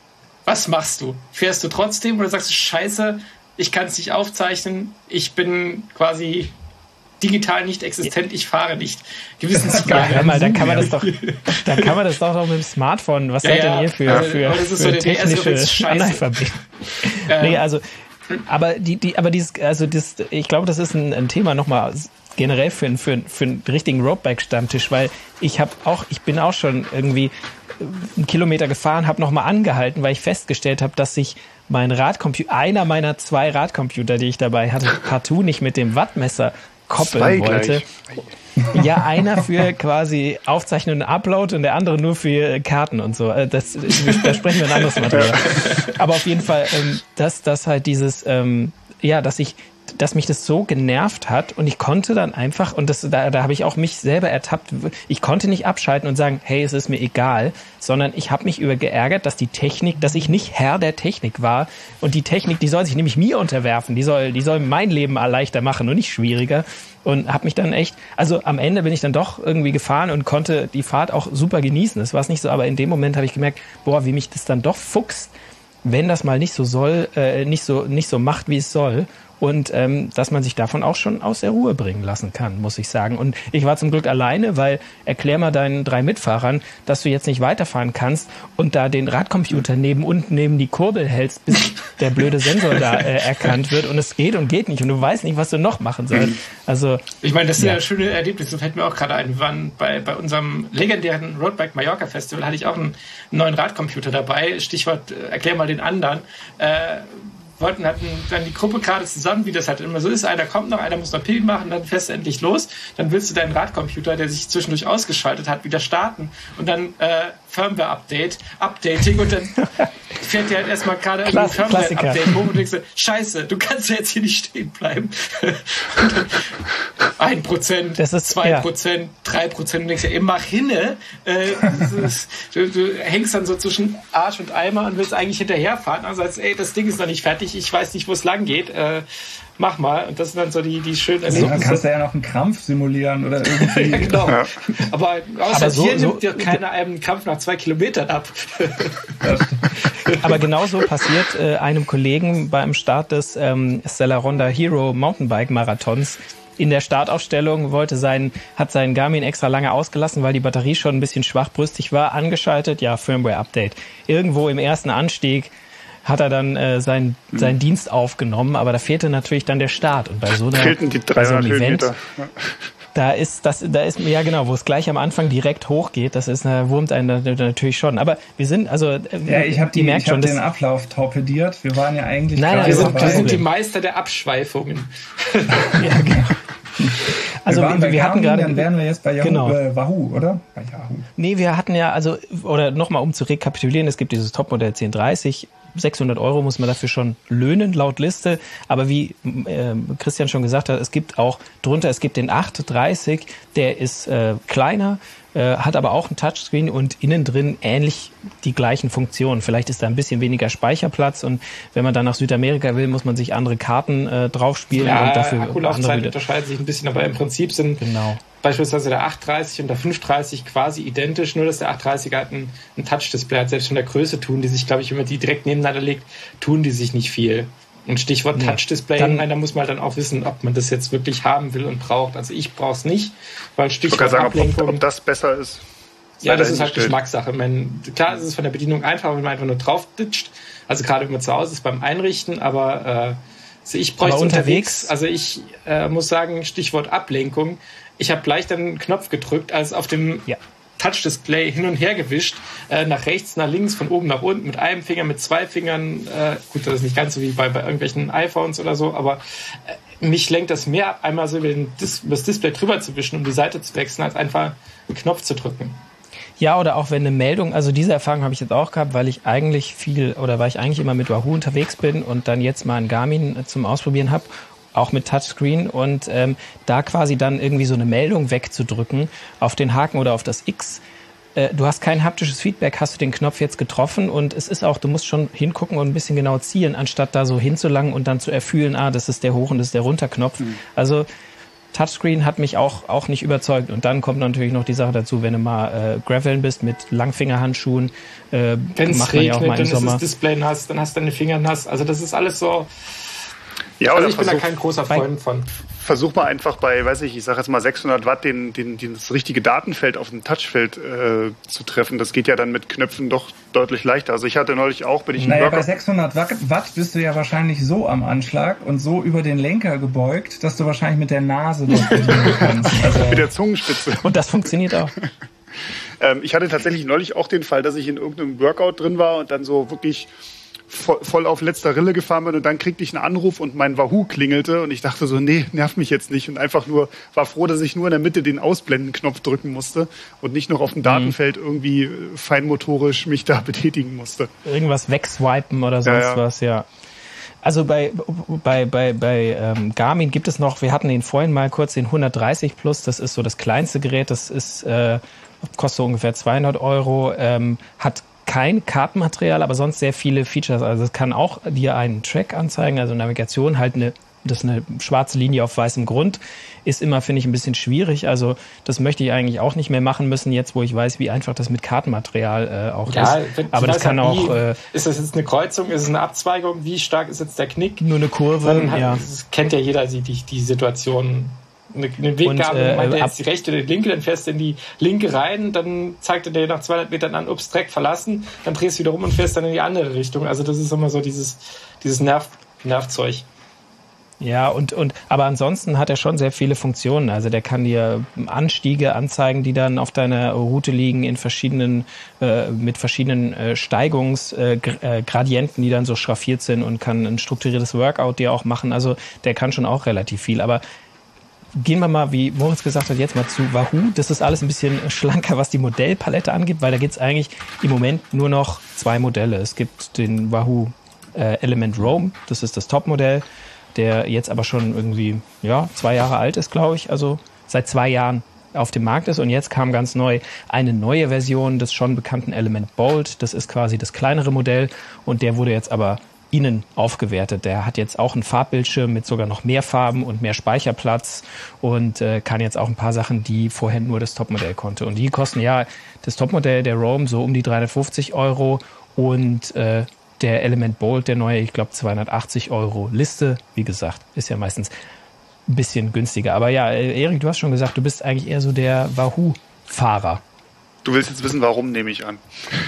Was machst du? Fährst du trotzdem oder sagst du, scheiße, ich kann es nicht aufzeichnen, ich bin quasi digital nicht existent, ich fahre nicht. Gewissensfrage. Ja, mal, dann kann man das doch, dann kann man das doch noch mit dem Smartphone. Was ja, seid ja, denn ihr für, also, für, das ist so für der technische Analphabet? Ähm, nee, also, aber die, die, aber dieses, also das, ich glaube, das ist ein, ein Thema nochmal generell für, für, für einen richtigen Roadbike-Stammtisch, weil ich habe auch, ich bin auch schon irgendwie einen Kilometer gefahren, habe nochmal angehalten, weil ich festgestellt habe, dass sich mein Radcomputer, einer meiner zwei Radcomputer, die ich dabei hatte, partout nicht mit dem Wattmesser koppeln zwei wollte. Gleich. Ja, einer für quasi Aufzeichnung und Upload und der andere nur für Karten und so. Das, da sprechen wir ein anderes Material. Aber auf jeden Fall, dass das halt dieses, ja, dass ich dass mich das so genervt hat und ich konnte dann einfach, und das, da, da habe ich auch mich selber ertappt, ich konnte nicht abschalten und sagen, hey, es ist mir egal, sondern ich habe mich über geärgert, dass die Technik, dass ich nicht Herr der Technik war und die Technik, die soll sich nämlich mir unterwerfen, die soll, die soll mein Leben leichter machen und nicht schwieriger und habe mich dann echt, also am Ende bin ich dann doch irgendwie gefahren und konnte die Fahrt auch super genießen, das war es nicht so, aber in dem Moment habe ich gemerkt, boah, wie mich das dann doch fuchst, wenn das mal nicht so soll, äh, nicht so, nicht so macht, wie es soll. Und ähm, dass man sich davon auch schon aus der Ruhe bringen lassen kann, muss ich sagen. Und ich war zum Glück alleine, weil erklär mal deinen drei Mitfahrern, dass du jetzt nicht weiterfahren kannst und da den Radcomputer neben unten neben die Kurbel hältst, bis der blöde Sensor da äh, erkannt wird. Und es geht und geht nicht. Und du weißt nicht, was du noch machen sollst. Also ich meine, das sind ja, ja schöne Erlebnisse. Das fällt mir auch gerade ein. Wir waren bei, bei unserem legendären Roadbike Mallorca Festival, hatte ich auch einen neuen Radcomputer dabei. Stichwort, äh, erklär mal den anderen. Äh, wollten hatten dann die Gruppe gerade zusammen, wie das halt immer so ist. Einer kommt noch, einer muss noch Pipi machen, dann fährst du endlich los. Dann willst du deinen Radcomputer, der sich zwischendurch ausgeschaltet hat, wieder starten. Und dann äh, Firmware-Update, Updating und dann fährt dir halt erstmal gerade ein Firmware-Update hoch und denkst du, scheiße, du kannst ja jetzt hier nicht stehen bleiben. Ein Prozent, zwei Prozent, drei Prozent. Du denkst ja, ey, mach hinne. Äh, du, du hängst dann so zwischen Arsch und Eimer und willst eigentlich hinterherfahren. Also sagst, ey, das Ding ist noch nicht fertig, ich weiß nicht, wo es lang geht. Äh, mach mal. Und das sind dann so die, die schönen Erlebnisse. Dann kannst du ja noch einen Krampf simulieren oder irgendwie. Ja, genau. Ja. Aber außer Aber so, hier so, nimmt dir keiner einen Kampf nach zwei Kilometern ab. Aber genau so passiert äh, einem Kollegen beim Start des ähm, Stella Ronda Hero Mountainbike Marathons. In der Startaufstellung wollte sein, hat sein Garmin extra lange ausgelassen, weil die Batterie schon ein bisschen schwachbrüstig war. Angeschaltet, ja, Firmware-Update. Irgendwo im ersten Anstieg hat er dann äh, seinen, mhm. seinen Dienst aufgenommen, aber da fehlte natürlich dann der Start. Und bei so einer, fehlten die dreihundert so Event, Höhenmeter. da ist das, da ist ja genau, wo es gleich am Anfang direkt hochgeht, das ist, äh, wurmt einen da, da natürlich schon. Aber wir sind, also äh, ja, ich habe die, ich hab den Ablauf torpediert. Wir waren ja eigentlich. Nein, nein, wir sind, wir sind die Meister der Abschweifungen. Ja, genau. Also wir, wir, wir Garmin, hatten gerade, dann wären wir jetzt bei Yahoo, genau. äh, Wahoo, oder? Bei Yahoo. Nee, wir hatten ja, also, oder nochmal um zu rekapitulieren, es gibt dieses Topmodell zehn dreißig, sechshundert Euro muss man dafür schon löhnen, laut Liste, aber wie äh, Christian schon gesagt hat, es gibt auch drunter, es gibt den acht dreißig, der ist äh, kleiner, äh, hat aber auch ein Touchscreen und innen drin ähnlich die gleichen Funktionen. Vielleicht ist da ein bisschen weniger Speicherplatz und wenn man dann nach Südamerika will, muss man sich andere Karten äh, draufspielen. Ja, und dafür Akkulaufzeit unterscheidet sich ein bisschen, aber im Prinzip sind genau. beispielsweise der achthundertdreißig und der fünfhundertdreißig quasi identisch, nur dass der achthundertdreißiger halt ein, ein Touch-Display hat. Selbst von der Größe tun die sich, glaube ich, wenn man die direkt nebeneinander legt, tun die sich nicht viel. Und Stichwort nee. Touch-Display, dann, da muss man dann auch wissen, ob man das jetzt wirklich haben will und braucht. Also ich brauche es nicht, weil Stichwort ich sagen, Ablenkung... Ob, ob das besser ist. Ja, das ist halt Geschmackssache. Man, klar, es ist von der Bedienung einfach, wenn man einfach nur drauf ditcht. Also gerade wenn man zu Hause ist beim Einrichten, aber äh, also ich bräuchte es unterwegs. Also ich äh, muss sagen, Stichwort Ablenkung. Ich habe gleich dann einen Knopf gedrückt, als auf dem ja. Touch-Display hin und her gewischt, äh, nach rechts, nach links, von oben nach unten, mit einem Finger, mit zwei Fingern. Äh, gut, das ist nicht ganz so wie bei, bei irgendwelchen iPhones oder so, aber äh, mich lenkt das mehr ab, einmal so über, den Dis- über das Display drüber zu wischen, um die Seite zu wechseln, als einfach einen Knopf zu drücken. Ja, oder auch wenn eine Meldung, also diese Erfahrung habe ich jetzt auch gehabt, weil ich eigentlich viel, oder weil ich eigentlich immer mit Wahoo unterwegs bin und dann jetzt mal ein Garmin zum Ausprobieren habe, auch mit Touchscreen und ähm, da quasi dann irgendwie so eine Meldung wegzudrücken auf den Haken oder auf das X. Äh, du hast kein haptisches Feedback, hast du den Knopf jetzt getroffen und es ist auch, du musst schon hingucken und ein bisschen genau zielen, anstatt da so hinzulangen und dann zu erfühlen, ah, das ist der Hoch- und das ist der Runterknopf. Mhm. Also Touchscreen hat mich auch auch nicht überzeugt. Und dann kommt natürlich noch die Sache dazu, wenn du mal äh, Graveln bist mit Langfingerhandschuhen, äh, wenn es regnet, ja dann ist das Display nass, dann hast du deine Finger nass. Also das ist alles so... Ja, also oder ich bin versuch, da kein großer Freund von. Versuch mal einfach bei, weiß ich, ich sage jetzt mal sechshundert Watt, den, den, den, das richtige Datenfeld auf dem Touchfeld äh, zu treffen. Das geht ja dann mit Knöpfen doch deutlich leichter. Also ich hatte neulich auch, bin ich naja, bei sechshundert Watt bist du ja wahrscheinlich so am Anschlag und so über den Lenker gebeugt, dass du wahrscheinlich mit der Nase das bedienen kannst. Also mit der Zungenspitze. Und das funktioniert auch. ähm, ich hatte tatsächlich neulich auch den Fall, dass ich in irgendeinem Workout drin war und dann so wirklich voll auf letzter Rille gefahren bin und dann kriegte ich einen Anruf und mein Wahoo klingelte und ich dachte so, nee, nerv mich jetzt nicht und einfach nur, war froh, dass ich nur in der Mitte den Ausblenden-Knopf drücken musste und nicht noch auf dem Datenfeld irgendwie feinmotorisch mich da betätigen musste. Irgendwas wegswipen oder sonst ja, ja. was, ja. Also bei bei bei bei ähm, Garmin gibt es noch, wir hatten den vorhin mal kurz, den hundertdreißig Plus, das ist so das kleinste Gerät, das ist äh, kostet so ungefähr zweihundert Euro, ähm, hat kein Kartenmaterial, aber sonst sehr viele Features. Also es kann auch dir einen Track anzeigen, also Navigation, halt eine, das ist eine schwarze Linie auf weißem Grund, ist immer, finde ich, ein bisschen schwierig. Also das möchte ich eigentlich auch nicht mehr machen müssen, jetzt wo ich weiß, wie einfach das mit Kartenmaterial äh, auch ja, ist. Aber das kann auch... Wie, äh, ist das jetzt eine Kreuzung, ist es eine Abzweigung, wie stark ist jetzt der Knick? Nur eine Kurve, Dann, ja. Das kennt ja jeder, die, die, die Situation... Eine Weggabe, äh, meint er jetzt die rechte oder die linke, dann fährst du in die linke rein, dann zeigt er dir nach zweihundert Metern an, ups, Dreck verlassen, dann drehst du wieder rum und fährst dann in die andere Richtung. Also das ist immer so dieses, dieses Nerv, Nervzeug. Ja, und, und, aber ansonsten hat er schon sehr viele Funktionen. Also der kann dir Anstiege anzeigen, die dann auf deiner Route liegen in verschiedenen, äh, mit verschiedenen äh, Steigungsgradienten, äh, die dann so schraffiert sind und kann ein strukturiertes Workout dir auch machen. Also der kann schon auch relativ viel, aber gehen wir mal, wie Moritz gesagt hat, jetzt mal zu Wahoo. Das ist alles ein bisschen schlanker, was die Modellpalette angeht, weil da gibt es eigentlich im Moment nur noch zwei Modelle. Es gibt den Wahoo äh, Element Roam, das ist das Topmodell, der jetzt aber schon irgendwie ja zwei Jahre alt ist, glaube ich. Also seit zwei Jahren auf dem Markt ist. Und jetzt kam ganz neu eine neue Version des schon bekannten Element Bold. Das ist quasi das kleinere Modell und der wurde jetzt aber innen aufgewertet. Der hat jetzt auch einen Farbbildschirm mit sogar noch mehr Farben und mehr Speicherplatz und äh, kann jetzt auch ein paar Sachen, die vorher nur das Topmodell konnte. Und die kosten ja das Topmodell, der Roam, so um die dreihundertfünfzig Euro und äh, der Element Bold, der neue, ich glaube zweihundertachtzig Euro. Liste, wie gesagt, ist ja meistens ein bisschen günstiger. Aber ja, Erik, du hast schon gesagt, du bist eigentlich eher so der Wahoo-Fahrer. Du willst jetzt wissen, warum, nehme ich an.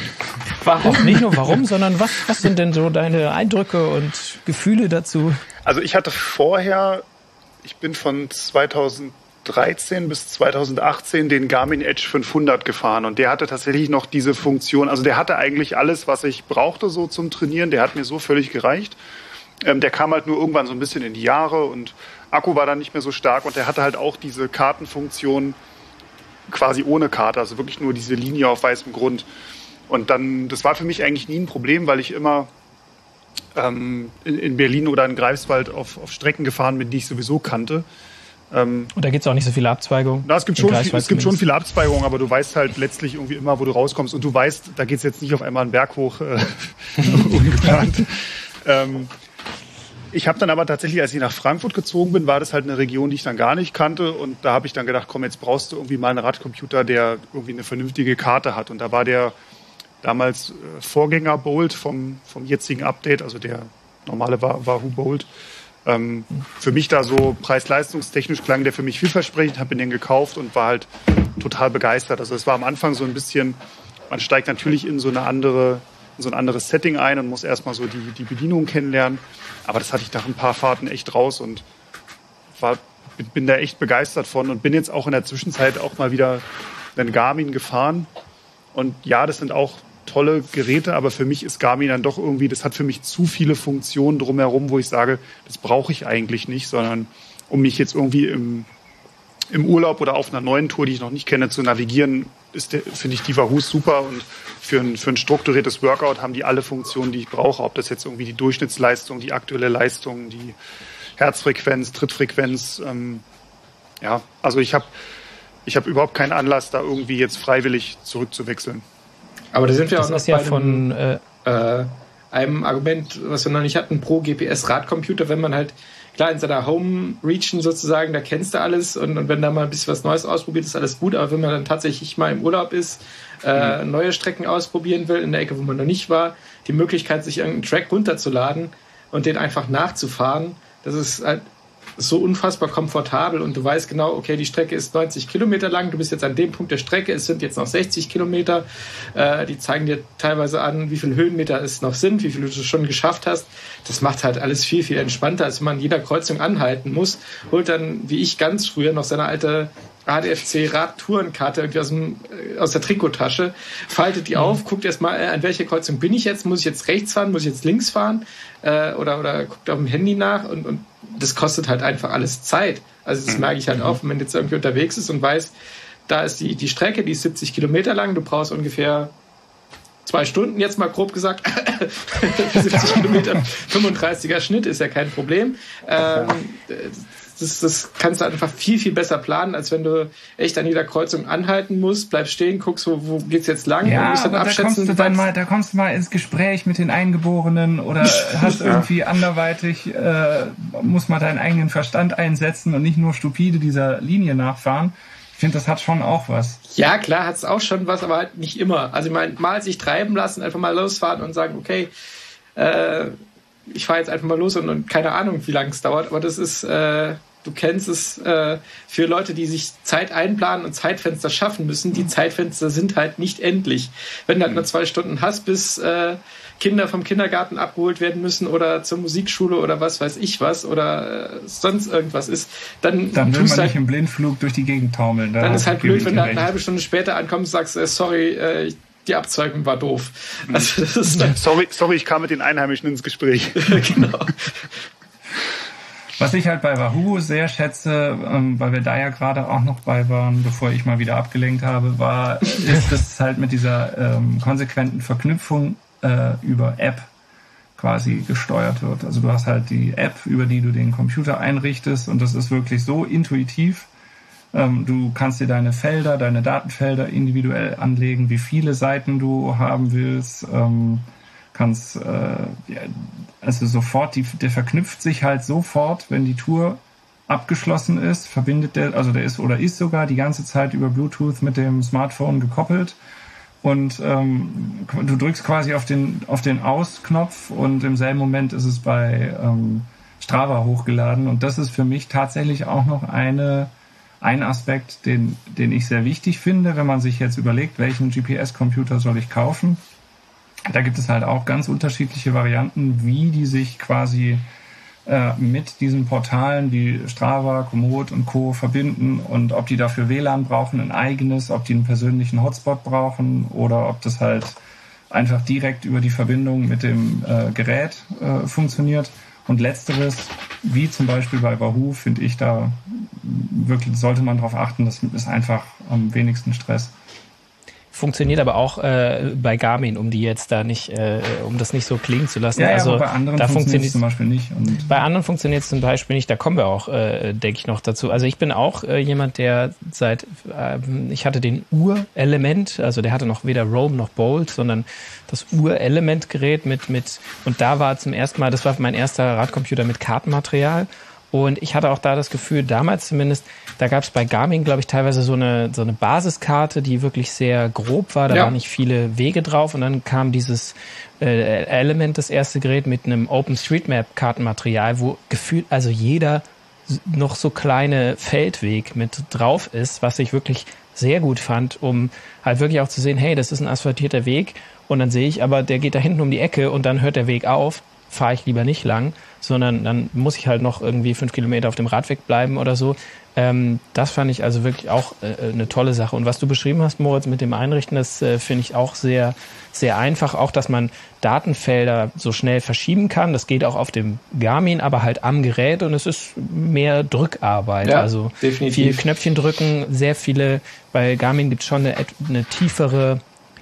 Warum? Nicht nur warum, sondern was, was sind denn so deine Eindrücke und Gefühle dazu? Also ich hatte vorher, ich bin von zweitausenddreizehn bis zweitausendachtzehn den Garmin Edge fünfhundert gefahren und der hatte tatsächlich noch diese Funktion, also der hatte eigentlich alles, was ich brauchte so zum Trainieren, der hat mir so völlig gereicht. Ähm, der kam halt nur irgendwann so ein bisschen in die Jahre und Akku war dann nicht mehr so stark und der hatte halt auch diese Kartenfunktion quasi ohne Karte, also wirklich nur diese Linie auf weißem Grund. Und dann, das war für mich eigentlich nie ein Problem, weil ich immer ähm, in, in Berlin oder in Greifswald auf, auf Strecken gefahren bin, die ich sowieso kannte. Ähm, Und da gibt es auch nicht so viele Abzweigungen? Na, es gibt, schon, viel, es gibt schon viele Abzweigungen, aber du weißt halt letztlich irgendwie immer, wo du rauskommst. Und du weißt, da geht es jetzt nicht auf einmal einen Berg hoch, äh, ungeplant. ähm, ich habe dann aber tatsächlich, als ich nach Frankfurt gezogen bin, war das halt eine Region, die ich dann gar nicht kannte. Und da habe ich dann gedacht, komm, jetzt brauchst du irgendwie mal einen Radcomputer, der irgendwie eine vernünftige Karte hat. Und da war der damals äh, Vorgänger Bolt vom, vom jetzigen Update, also der normale war Wahoo Bolt. Ähm, für mich da so preis-leistungstechnisch klang der für mich vielversprechend, habe den gekauft und war halt total begeistert. Also es war am Anfang so ein bisschen, man steigt natürlich in so eine andere, in so ein anderes Setting ein und muss erstmal so die, die Bedienung kennenlernen. Aber das hatte ich nach ein paar Fahrten echt raus und war, bin, bin da echt begeistert von und bin jetzt auch in der Zwischenzeit auch mal wieder einen Garmin gefahren. Und ja, das sind auch tolle Geräte, aber für mich ist Garmin dann doch irgendwie, das hat für mich zu viele Funktionen drumherum, wo ich sage, das brauche ich eigentlich nicht, sondern um mich jetzt irgendwie im, im Urlaub oder auf einer neuen Tour, die ich noch nicht kenne, zu navigieren, ist der, finde ich die Wahoos super und für ein, für ein strukturiertes Workout haben die alle Funktionen, die ich brauche, ob das jetzt irgendwie die Durchschnittsleistung, die aktuelle Leistung, die Herzfrequenz, Trittfrequenz, ähm, ja, also ich habe ich habe überhaupt keinen Anlass, da irgendwie jetzt freiwillig zurückzuwechseln. Aber da sind wir das auch noch ist ja bei von einem, äh, einem Argument, was wir noch nicht hatten, pro G P S-Radcomputer, wenn man halt, klar, in seiner Home-Region sozusagen, da kennst du alles und, und wenn da mal ein bisschen was Neues ausprobiert, ist alles gut, aber wenn man dann tatsächlich mal im Urlaub ist, äh, neue Strecken ausprobieren will, in der Ecke, wo man noch nicht war, die Möglichkeit, sich irgendeinen Track runterzuladen und den einfach nachzufahren, das ist halt so unfassbar komfortabel und du weißt genau, okay, die Strecke ist neunzig Kilometer lang, du bist jetzt an dem Punkt der Strecke, es sind jetzt noch sechzig Kilometer, äh, die zeigen dir teilweise an, wie viele Höhenmeter es noch sind, wie viele du schon geschafft hast. Das macht halt alles viel, viel entspannter, als wenn man an jeder Kreuzung anhalten muss, holt dann, wie ich ganz früher, noch seine alte A D F C-Radtourenkarte irgendwie aus, dem, aus der Trikottasche, faltet die auf, guckt erstmal, äh, an welcher Kreuzung bin ich jetzt, muss ich jetzt rechts fahren, muss ich jetzt links fahren äh, oder, oder guckt auf dem Handy nach und, und das kostet halt einfach alles Zeit. Also das merke ich halt auch, wenn man jetzt irgendwie unterwegs ist und weiß, da ist die, die Strecke, die ist siebzig Kilometer lang, du brauchst ungefähr zwei Stunden, jetzt mal grob gesagt, siebzig Kilometer, fünfunddreißiger Schnitt ist ja kein Problem. Ähm, das, das kannst du einfach viel, viel besser planen, als wenn du echt an jeder Kreuzung anhalten musst, bleibst stehen, guckst, wo, wo geht's jetzt lang ja, und musst dann aber abschätzen. Da kommst, du dann mal, da kommst du mal ins Gespräch mit den Eingeborenen oder hast irgendwie anderweitig, äh, muss mal deinen eigenen Verstand einsetzen und nicht nur stupide dieser Linie nachfahren. Ich finde, das hat schon auch was. Ja, klar, hat es auch schon was, aber halt nicht immer. Also ich meine, mal sich treiben lassen, einfach mal losfahren und sagen, okay, äh, ich fahre jetzt einfach mal los und, und keine Ahnung, wie lange es dauert, aber das ist, äh, du kennst es, äh, für Leute, die sich Zeit einplanen und Zeitfenster schaffen müssen, die Zeitfenster sind halt nicht endlich. Wenn du halt nur zwei Stunden hast, bis äh, Kinder vom Kindergarten abgeholt werden müssen oder zur Musikschule oder was weiß ich was oder äh, sonst irgendwas ist, dann dann will man halt, nicht im Blindflug durch die Gegend taumeln. Da dann ist halt blöd, wenn du halt eine recht. halbe Stunde später ankommst und sagst, äh, sorry, äh, die Abzweigung war doof. Also das ist dann sorry, sorry, ich kam mit den Einheimischen ins Gespräch. Genau. Was ich halt bei Wahoo sehr schätze, ähm, weil wir da ja gerade auch noch bei waren, bevor ich mal wieder abgelenkt habe, war, ist, dass es halt mit dieser ähm, konsequenten Verknüpfung äh, über App quasi gesteuert wird. Also du hast halt die App, über die du den Computer einrichtest und das ist wirklich so intuitiv. Ähm, du kannst dir deine Felder, deine Datenfelder individuell anlegen, wie viele Seiten du haben willst. Ähm, kannst, äh, ja, also sofort, die, der verknüpft sich halt sofort, wenn die Tour abgeschlossen ist, verbindet der, also der ist oder ist sogar die ganze Zeit über Bluetooth mit dem Smartphone gekoppelt. Und ähm, du drückst quasi auf den auf den Aus-Knopf und im selben Moment ist es bei ähm, Strava hochgeladen. Und das ist für mich tatsächlich auch noch eine ein Aspekt, den den ich sehr wichtig finde, wenn man sich jetzt überlegt, welchen G P S-Computer soll ich kaufen. Da gibt es halt auch ganz unterschiedliche Varianten, wie die sich quasi äh, mit diesen Portalen wie Strava, Komoot und Co. verbinden und ob die dafür W L A N brauchen, ein eigenes, ob die einen persönlichen Hotspot brauchen oder ob das halt einfach direkt über die Verbindung mit dem äh, Gerät äh, funktioniert. Und letzteres, wie zum Beispiel bei Wahoo, finde ich, da wirklich sollte man darauf achten, das ist einfach am wenigsten Stress. funktioniert aber auch äh, bei Garmin, um die jetzt da nicht, äh, um das nicht so klingen zu lassen. Ja, ja, also aber bei anderen da funktioniert es zum Beispiel nicht. Und bei anderen funktioniert es zum Beispiel nicht. Da kommen wir auch, äh, denke ich, noch dazu. Also ich bin auch äh, jemand, der seit, äh, ich hatte den Urelement, also der hatte noch weder Roam noch Bolt, sondern das Urelement-Gerät mit mit und da war zum ersten Mal, das war mein erster Radcomputer mit Kartenmaterial. Und ich hatte auch da das Gefühl, damals zumindest, da gab es bei Garmin, glaube ich, teilweise so eine so eine Basiskarte, die wirklich sehr grob war. Da ja. waren nicht viele Wege drauf. Und dann kam dieses äh, Element, das erste Gerät, mit einem OpenStreetMap-Kartenmaterial, wo gefühlt also jeder noch so kleine Feldweg mit drauf ist, was ich wirklich sehr gut fand, um halt wirklich auch zu sehen, hey, das ist ein asphaltierter Weg. Und dann sehe ich, aber der geht da hinten um die Ecke und dann hört der Weg auf. Fahre ich lieber nicht lang, sondern dann muss ich halt noch irgendwie fünf Kilometer auf dem Radweg bleiben oder so. Ähm, das fand ich also wirklich auch äh, eine tolle Sache. Und was du beschrieben hast, Moritz, mit dem Einrichten, das äh, finde ich auch sehr, sehr einfach. Auch, dass man Datenfelder so schnell verschieben kann. Das geht auch auf dem Garmin, aber halt am Gerät und es ist mehr Drückarbeit. Ja, also definitiv. Viel Knöpfchen drücken, sehr viele, bei Garmin gibt es schon eine, eine tiefere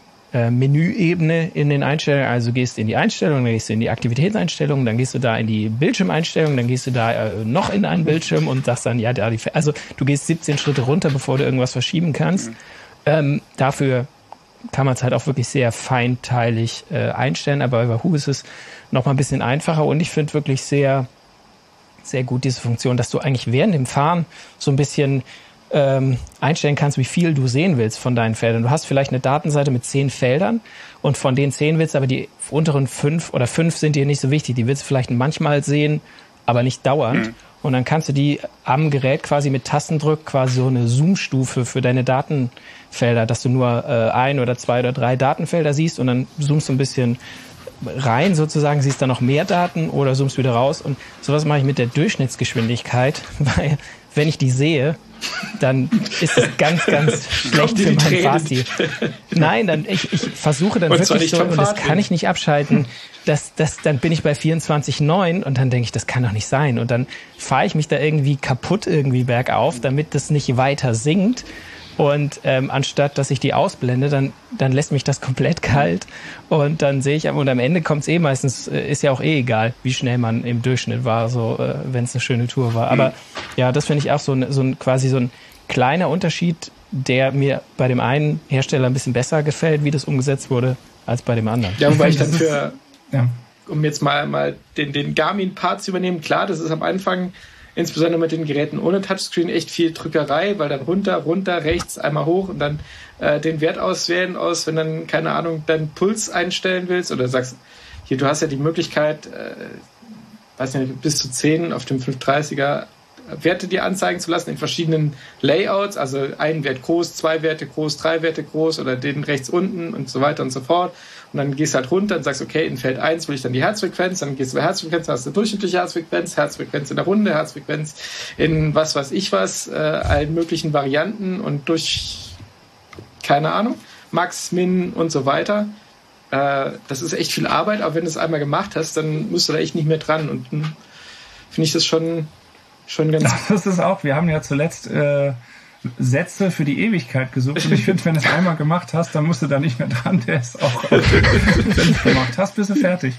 Menüebene in den Einstellungen, also gehst du in die Einstellungen, dann gehst du in die Aktivitätseinstellungen, dann gehst du da in die Bildschirmeinstellungen, dann gehst du da äh, noch in einen Bildschirm und sagst dann, ja, da die, also du gehst siebzehn Schritte runter, bevor du irgendwas verschieben kannst. Mhm. Ähm, dafür kann man es halt auch wirklich sehr feinteilig äh, einstellen, aber bei Wahoo ist es noch mal ein bisschen einfacher und ich finde wirklich sehr, sehr gut diese Funktion, dass du eigentlich während dem Fahren so ein bisschen Ähm, einstellen kannst, wie viel du sehen willst von deinen Feldern. Du hast vielleicht eine Datenseite mit zehn Feldern und von den zehn willst du aber die unteren fünf oder fünf sind dir nicht so wichtig. Die willst du vielleicht manchmal sehen, aber nicht dauernd. Mhm. Und dann kannst du die am Gerät quasi mit Tastendruck quasi so eine Zoom-Stufe für deine Datenfelder, dass du nur äh, ein oder zwei oder drei Datenfelder siehst und dann zoomst du ein bisschen rein sozusagen, siehst dann noch mehr Daten oder zoomst wieder raus. Und sowas mache ich mit der Durchschnittsgeschwindigkeit, weil wenn ich die sehe, dann ist es ganz, ganz schlecht für meinen Fahrstil. Nein, dann ich, ich versuche dann und wirklich so, und das kann ich nicht abschalten, das, das, dann bin ich bei vierundzwanzig Komma neun und dann denke ich, das kann doch nicht sein. Und dann fahre ich mich da irgendwie kaputt irgendwie bergauf, damit das nicht weiter sinkt. Und ähm, anstatt, dass ich die ausblende, dann, dann lässt mich das komplett kalt und dann sehe ich, und am Ende kommt es eh meistens, äh, ist ja auch eh egal, wie schnell man im Durchschnitt war, so äh, wenn es eine schöne Tour war. Aber mhm. ja, das finde ich auch so ein, so ein quasi so ein kleiner Unterschied, der mir bei dem einen Hersteller ein bisschen besser gefällt, wie das umgesetzt wurde, als bei dem anderen. Ja, wobei ich dann für, ja. um jetzt mal, mal den, den Garmin-Part zu übernehmen, klar, das ist am Anfang insbesondere mit den Geräten ohne Touchscreen echt viel Drückerei, weil dann runter, runter, rechts, einmal hoch und dann äh, den Wert auswählen aus, wenn dann, keine Ahnung, deinen Puls einstellen willst oder sagst, hier, du hast ja die Möglichkeit, äh, weiß nicht, bis zu zehn auf dem fünfhundertdreißiger Werte dir anzeigen zu lassen in verschiedenen Layouts, also ein Wert groß, zwei Werte groß, drei Werte groß oder den rechts unten und so weiter und so fort. Und dann gehst du halt runter und sagst, okay, in Feld eins will ich dann die Herzfrequenz, dann gehst du bei Herzfrequenz, hast du durchschnittliche Herzfrequenz, Herzfrequenz in der Runde, Herzfrequenz in was weiß ich was, äh, allen möglichen Varianten und durch, keine Ahnung, Max, Min und so weiter. Äh, das ist echt viel Arbeit, aber wenn du es einmal gemacht hast, dann musst du da echt nicht mehr dran und hm, finde ich das schon Schon ganz das ist auch, wir haben ja zuletzt äh, Sätze für die Ewigkeit gesucht und ich finde, wenn du es einmal gemacht hast, dann musst du da nicht mehr dran, der ist auch, wenn du es gemacht hast, bist du fertig.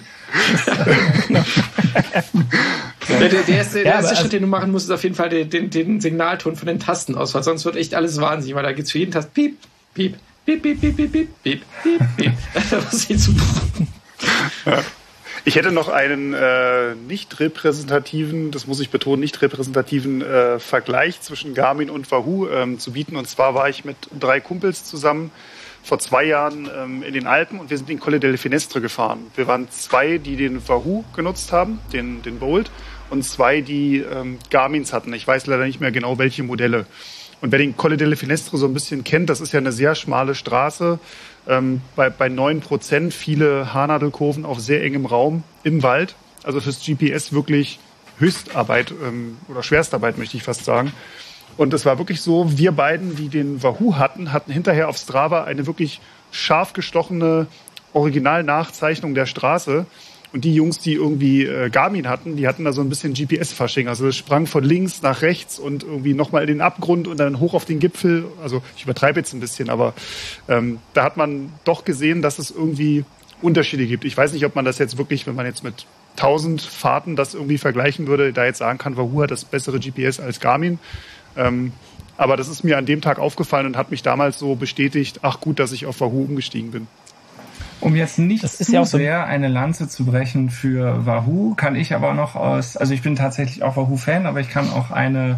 der, der, der erste, der ja, erste Schritt, also, den du machen musst, ist auf jeden Fall den, den, den Signalton von den Tasten aus, weil sonst wird echt alles wahnsinnig, weil da gibt es für jeden Tast piep, piep, piep, piep, piep, piep, piep, piep, piep, piep. Das ist super. Ja. Ich hätte noch einen äh, nicht repräsentativen, das muss ich betonen, nicht repräsentativen äh, Vergleich zwischen Garmin und Wahoo ähm, zu bieten. Und zwar war ich mit drei Kumpels zusammen vor zwei Jahren ähm, in den Alpen und wir sind den Colle delle Finestre gefahren. Wir waren zwei, die den Wahoo genutzt haben, den, den Bolt, und zwei, die ähm, Garmins hatten. Ich weiß leider nicht mehr genau, welche Modelle. Und wer den Colle delle Finestre so ein bisschen kennt, das ist ja eine sehr schmale Straße, ähm, bei, bei neun Prozent viele Haarnadelkurven auf sehr engem Raum im Wald. Also fürs G P S wirklich Höchstarbeit ähm, oder Schwerstarbeit, möchte ich fast sagen. Und es war wirklich so, wir beiden, die den Wahoo hatten, hatten hinterher auf Strava eine wirklich scharf gestochene Originalnachzeichnung der Straße. Und die Jungs, die irgendwie äh, Garmin hatten, die hatten da so ein bisschen G P S-Fasching. Also es sprang von links nach rechts und irgendwie nochmal in den Abgrund und dann hoch auf den Gipfel. Also ich übertreibe jetzt ein bisschen, aber ähm, da hat man doch gesehen, dass es irgendwie Unterschiede gibt. Ich weiß nicht, ob man das jetzt wirklich, wenn man jetzt mit tausend Fahrten das irgendwie vergleichen würde, da jetzt sagen kann, Wahoo hat das bessere G P S als Garmin. Ähm, aber das ist mir an dem Tag aufgefallen und hat mich damals so bestätigt, ach gut, dass ich auf Wahoo umgestiegen bin. Um jetzt nicht das ist zu ja auch so sehr eine Lanze zu brechen für Wahoo, kann ich aber noch aus, also ich bin tatsächlich auch Wahoo-Fan, aber ich kann auch eine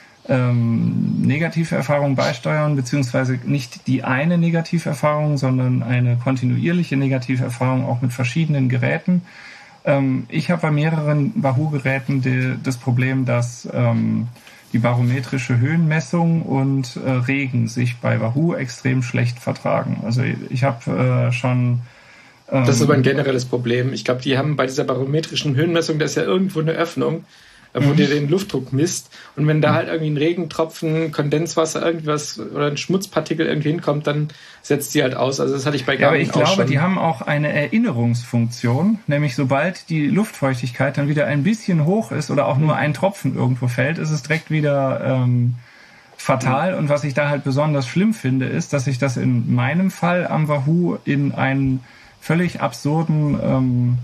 ähm, negative Erfahrung beisteuern, beziehungsweise nicht die eine Negativerfahrung, sondern eine kontinuierliche Negativerfahrung auch mit verschiedenen Geräten. Ähm, ich habe bei mehreren Wahoo-Geräten die, das Problem, dass ähm, die barometrische Höhenmessung und äh, Regen sich bei Wahoo extrem schlecht vertragen. Also ich habe äh, schon... Ähm, das ist aber ein generelles Problem. Ich glaube, die haben bei dieser barometrischen Höhenmessung, da ist ja irgendwo eine Öffnung, äh, wo mhm. dir den Luftdruck misst. Und wenn da halt irgendwie ein Regentropfen, Kondenswasser, irgendwas oder ein Schmutzpartikel irgendwie hinkommt, dann setzt die halt aus. Also das hatte ich bei Garmin ja, aber ich auch glaube, schon. Die haben auch eine Erinnerungsfunktion, nämlich sobald die Luftfeuchtigkeit dann wieder ein bisschen hoch ist oder auch nur ein Tropfen irgendwo fällt, ist es direkt wieder ähm, fatal. Und was ich da halt besonders schlimm finde, ist, dass ich das in meinem Fall am Wahoo in einen völlig absurden ähm,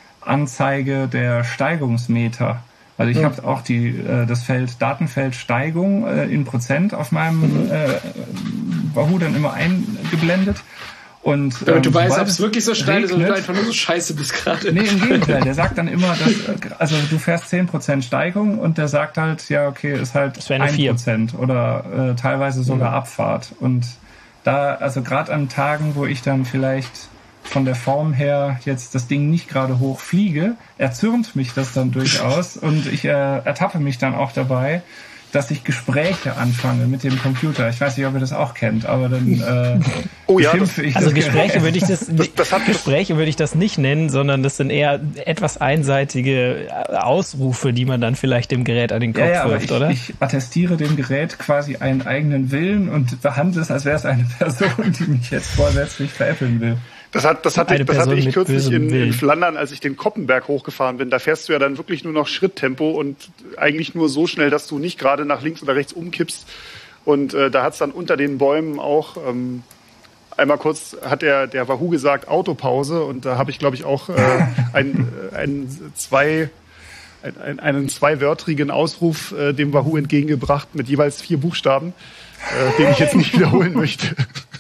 Anzeige der Steigungsmeter. Also ich mhm. habe auch die äh, das Feld Datenfeld Steigung äh, in Prozent auf meinem mhm. äh, Wahoo dann immer eingeblendet. Und, Damit ähm, du weißt, ob es es wirklich so steil ist oder du einfach nur so scheiße bist gerade. Nee, im Gegenteil. Der sagt dann immer, dass, also du fährst zehn Prozent Steigung und der sagt halt, ja okay, ist halt ein Prozent oder äh, teilweise sogar mhm. Abfahrt. Und da, also gerade an Tagen, wo ich dann vielleicht von der Form her jetzt das Ding nicht gerade hoch fliege, erzürnt mich das dann durchaus und ich äh, ertappe mich dann auch dabei, dass ich Gespräche anfange mit dem Computer. Ich weiß nicht, ob ihr das auch kennt, aber dann äh, oh ja, das, ich also das Gespräche würde ich das, das, das hat Gespräche würde ich das nicht nennen, sondern das sind eher etwas einseitige Ausrufe, die man dann vielleicht dem Gerät an den Kopf ja, ja, wirft, ich, oder? Ich attestiere dem Gerät quasi einen eigenen Willen und behandle es, als wäre es eine Person, die mich jetzt vorsätzlich veräppeln will. Das, hat, das, hatte, das hatte ich kürzlich in, in Flandern, als ich den Koppenberg hochgefahren bin. Da fährst du ja dann wirklich nur noch Schritttempo und eigentlich nur so schnell, dass du nicht gerade nach links oder rechts umkippst. Und äh, da hat es dann unter den Bäumen auch ähm, einmal kurz, hat der, der Wahoo gesagt, Autopause. Und da habe ich, glaube ich, auch äh, ein, ein, zwei, ein, einen zweiwörtrigen Ausruf äh, dem Wahoo entgegengebracht mit jeweils vier Buchstaben, äh, den ich jetzt nicht wiederholen möchte.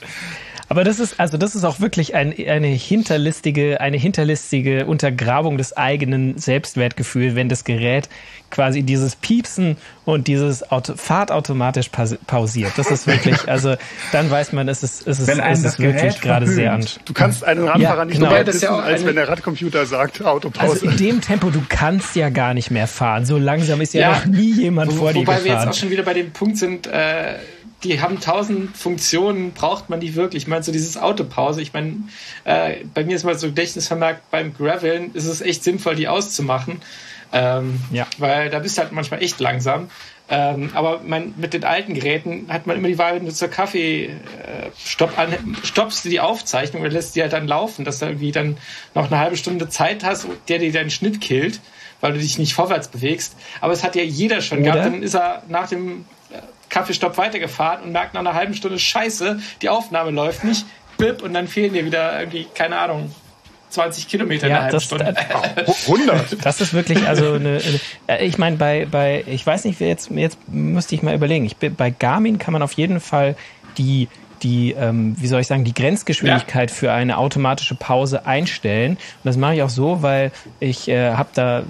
Aber das ist, also das ist auch wirklich ein, eine hinterlistige, eine hinterlistige Untergrabung des eigenen Selbstwertgefühls, wenn das Gerät quasi dieses Piepsen und dieses Auto, Fahrt automatisch pausiert. Das ist wirklich, also dann weiß man, es ist, es ist, es ist wirklich gerade sehr an. Du kannst einen Radfahrer ja, nicht genau. so weit wissen, ja als wenn der Radcomputer sagt, Autopause. Also in dem Tempo, du kannst ja gar nicht mehr fahren. So langsam ist ja, ja noch nie jemand wo, vor dir gefahren. Wobei wir jetzt auch schon wieder bei dem Punkt sind, äh, die haben tausend Funktionen, braucht man die wirklich? Ich meine, so dieses Autopause, ich meine, äh, bei mir ist mal so Gedächtnisvermerk, beim Graveln ist es echt sinnvoll, die auszumachen, ähm, ja. weil da bist du halt manchmal echt langsam. Ähm, aber mein, mit den alten Geräten hat man immer die Wahl, wenn du zur Kaffee äh, stopp an, stoppst du die Aufzeichnung oder lässt die halt dann laufen, dass du irgendwie dann noch eine halbe Stunde Zeit hast, der dir deinen Schnitt killt, weil du dich nicht vorwärts bewegst. Aber es hat ja jeder schon oder? gehabt, dann ist er nach dem Kaffeestopp weitergefahren und merkt nach einer halben Stunde, scheiße, die Aufnahme läuft nicht, bip, und dann fehlen dir wieder irgendwie, keine Ahnung, zwanzig Kilometer ja, in einer halben das, Stunde. hundert Das ist wirklich, also eine, eine ich meine, bei, bei, ich weiß nicht, jetzt, jetzt müsste ich mal überlegen, ich, bei Garmin kann man auf jeden Fall die die, ähm, wie soll ich sagen, die Grenzgeschwindigkeit ja. für eine automatische Pause einstellen. Und das mache ich auch so, weil ich äh, habe da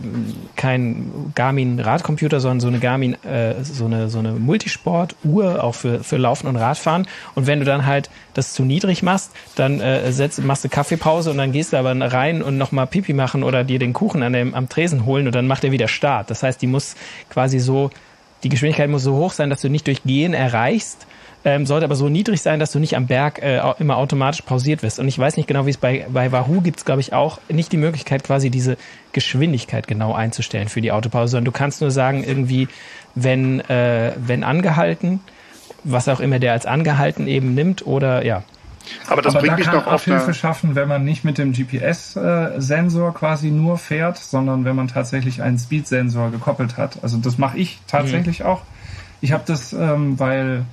keinen Garmin-Radcomputer, sondern so eine Garmin, äh, so eine so eine Multisport-Uhr auch für für Laufen und Radfahren. Und wenn du dann halt das zu niedrig machst, dann äh, setzt, machst du Kaffeepause und dann gehst du aber rein und nochmal Pipi machen oder dir den Kuchen an dem, am Tresen holen und dann macht er wieder Start. Das heißt, die muss quasi so, die Geschwindigkeit muss so hoch sein, dass du nicht durch Gehen erreichst, Ähm, sollte aber so niedrig sein, dass du nicht am Berg äh, immer automatisch pausiert wirst. Und ich weiß nicht genau, wie es bei, bei Wahoo gibt es, glaube ich, auch nicht die Möglichkeit, quasi diese Geschwindigkeit genau einzustellen für die Autopause, sondern du kannst nur sagen, irgendwie, wenn, äh, wenn angehalten, was auch immer der als angehalten eben nimmt, oder ja, Aber das Aber bringt da mich kann noch auf Abhilfe eine... schaffen, wenn man nicht mit dem G P S-Sensor quasi nur fährt, sondern wenn man tatsächlich einen Speed-Sensor gekoppelt hat. Also das mache ich tatsächlich mhm. auch. Ich habe das, ähm, weil,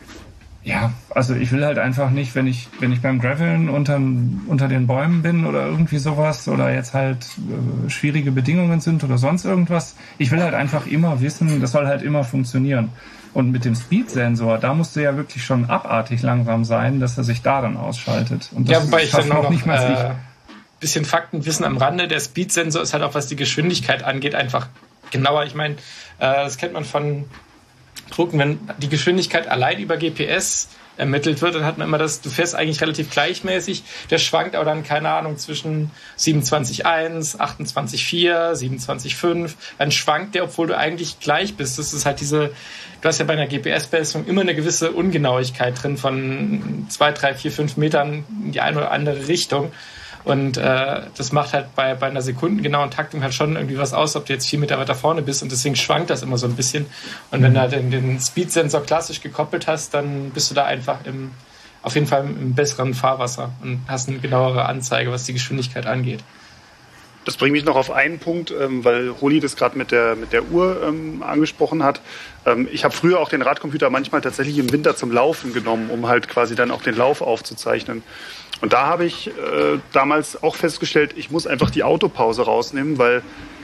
ja, also ich will halt einfach nicht, wenn ich wenn ich beim Graveln unter, unter den Bäumen bin oder irgendwie sowas oder jetzt halt äh, schwierige Bedingungen sind oder sonst irgendwas, ich will halt einfach immer wissen, das soll halt immer funktionieren. Und mit dem Speed-Sensor, da musst du ja wirklich schon abartig langsam sein, dass er sich da dann ausschaltet. Und das ja, wobei ich dann noch, nicht mal äh, bisschen Faktenwissen am Rande. Der Speed-Sensor ist halt auch, was die Geschwindigkeit angeht, einfach genauer. Ich meine, äh, das kennt man von Drucken, wenn die Geschwindigkeit allein über G P S ermittelt wird, dann hat man immer das, du fährst eigentlich relativ gleichmäßig, der schwankt aber dann, keine Ahnung, zwischen siebenundzwanzig Komma eins, achtundzwanzig Komma vier, siebenundzwanzig Komma fünf, dann schwankt der, obwohl du eigentlich gleich bist. Das ist halt diese, du hast ja bei einer G P S-Messung immer eine gewisse Ungenauigkeit drin von zwei, drei, vier, fünf Metern in die eine oder andere Richtung. Und äh, das macht halt bei, bei einer sekundengenauen Taktung halt schon irgendwie was aus, ob du jetzt vier Meter weiter vorne bist, und deswegen schwankt das immer so ein bisschen. Und wenn du halt den, den Speed-Sensor klassisch gekoppelt hast, dann bist du da einfach im, auf jeden Fall im besseren Fahrwasser und hast eine genauere Anzeige, was die Geschwindigkeit angeht. Das bringt mich noch auf einen Punkt, ähm, weil Roli das gerade mit der, mit der Uhr ähm, angesprochen hat. Ähm, ich habe früher auch den Radcomputer manchmal tatsächlich im Winter zum Laufen genommen, um halt quasi dann auch den Lauf aufzuzeichnen. Und da habe ich äh, damals auch festgestellt, ich muss einfach die Autopause rausnehmen, weil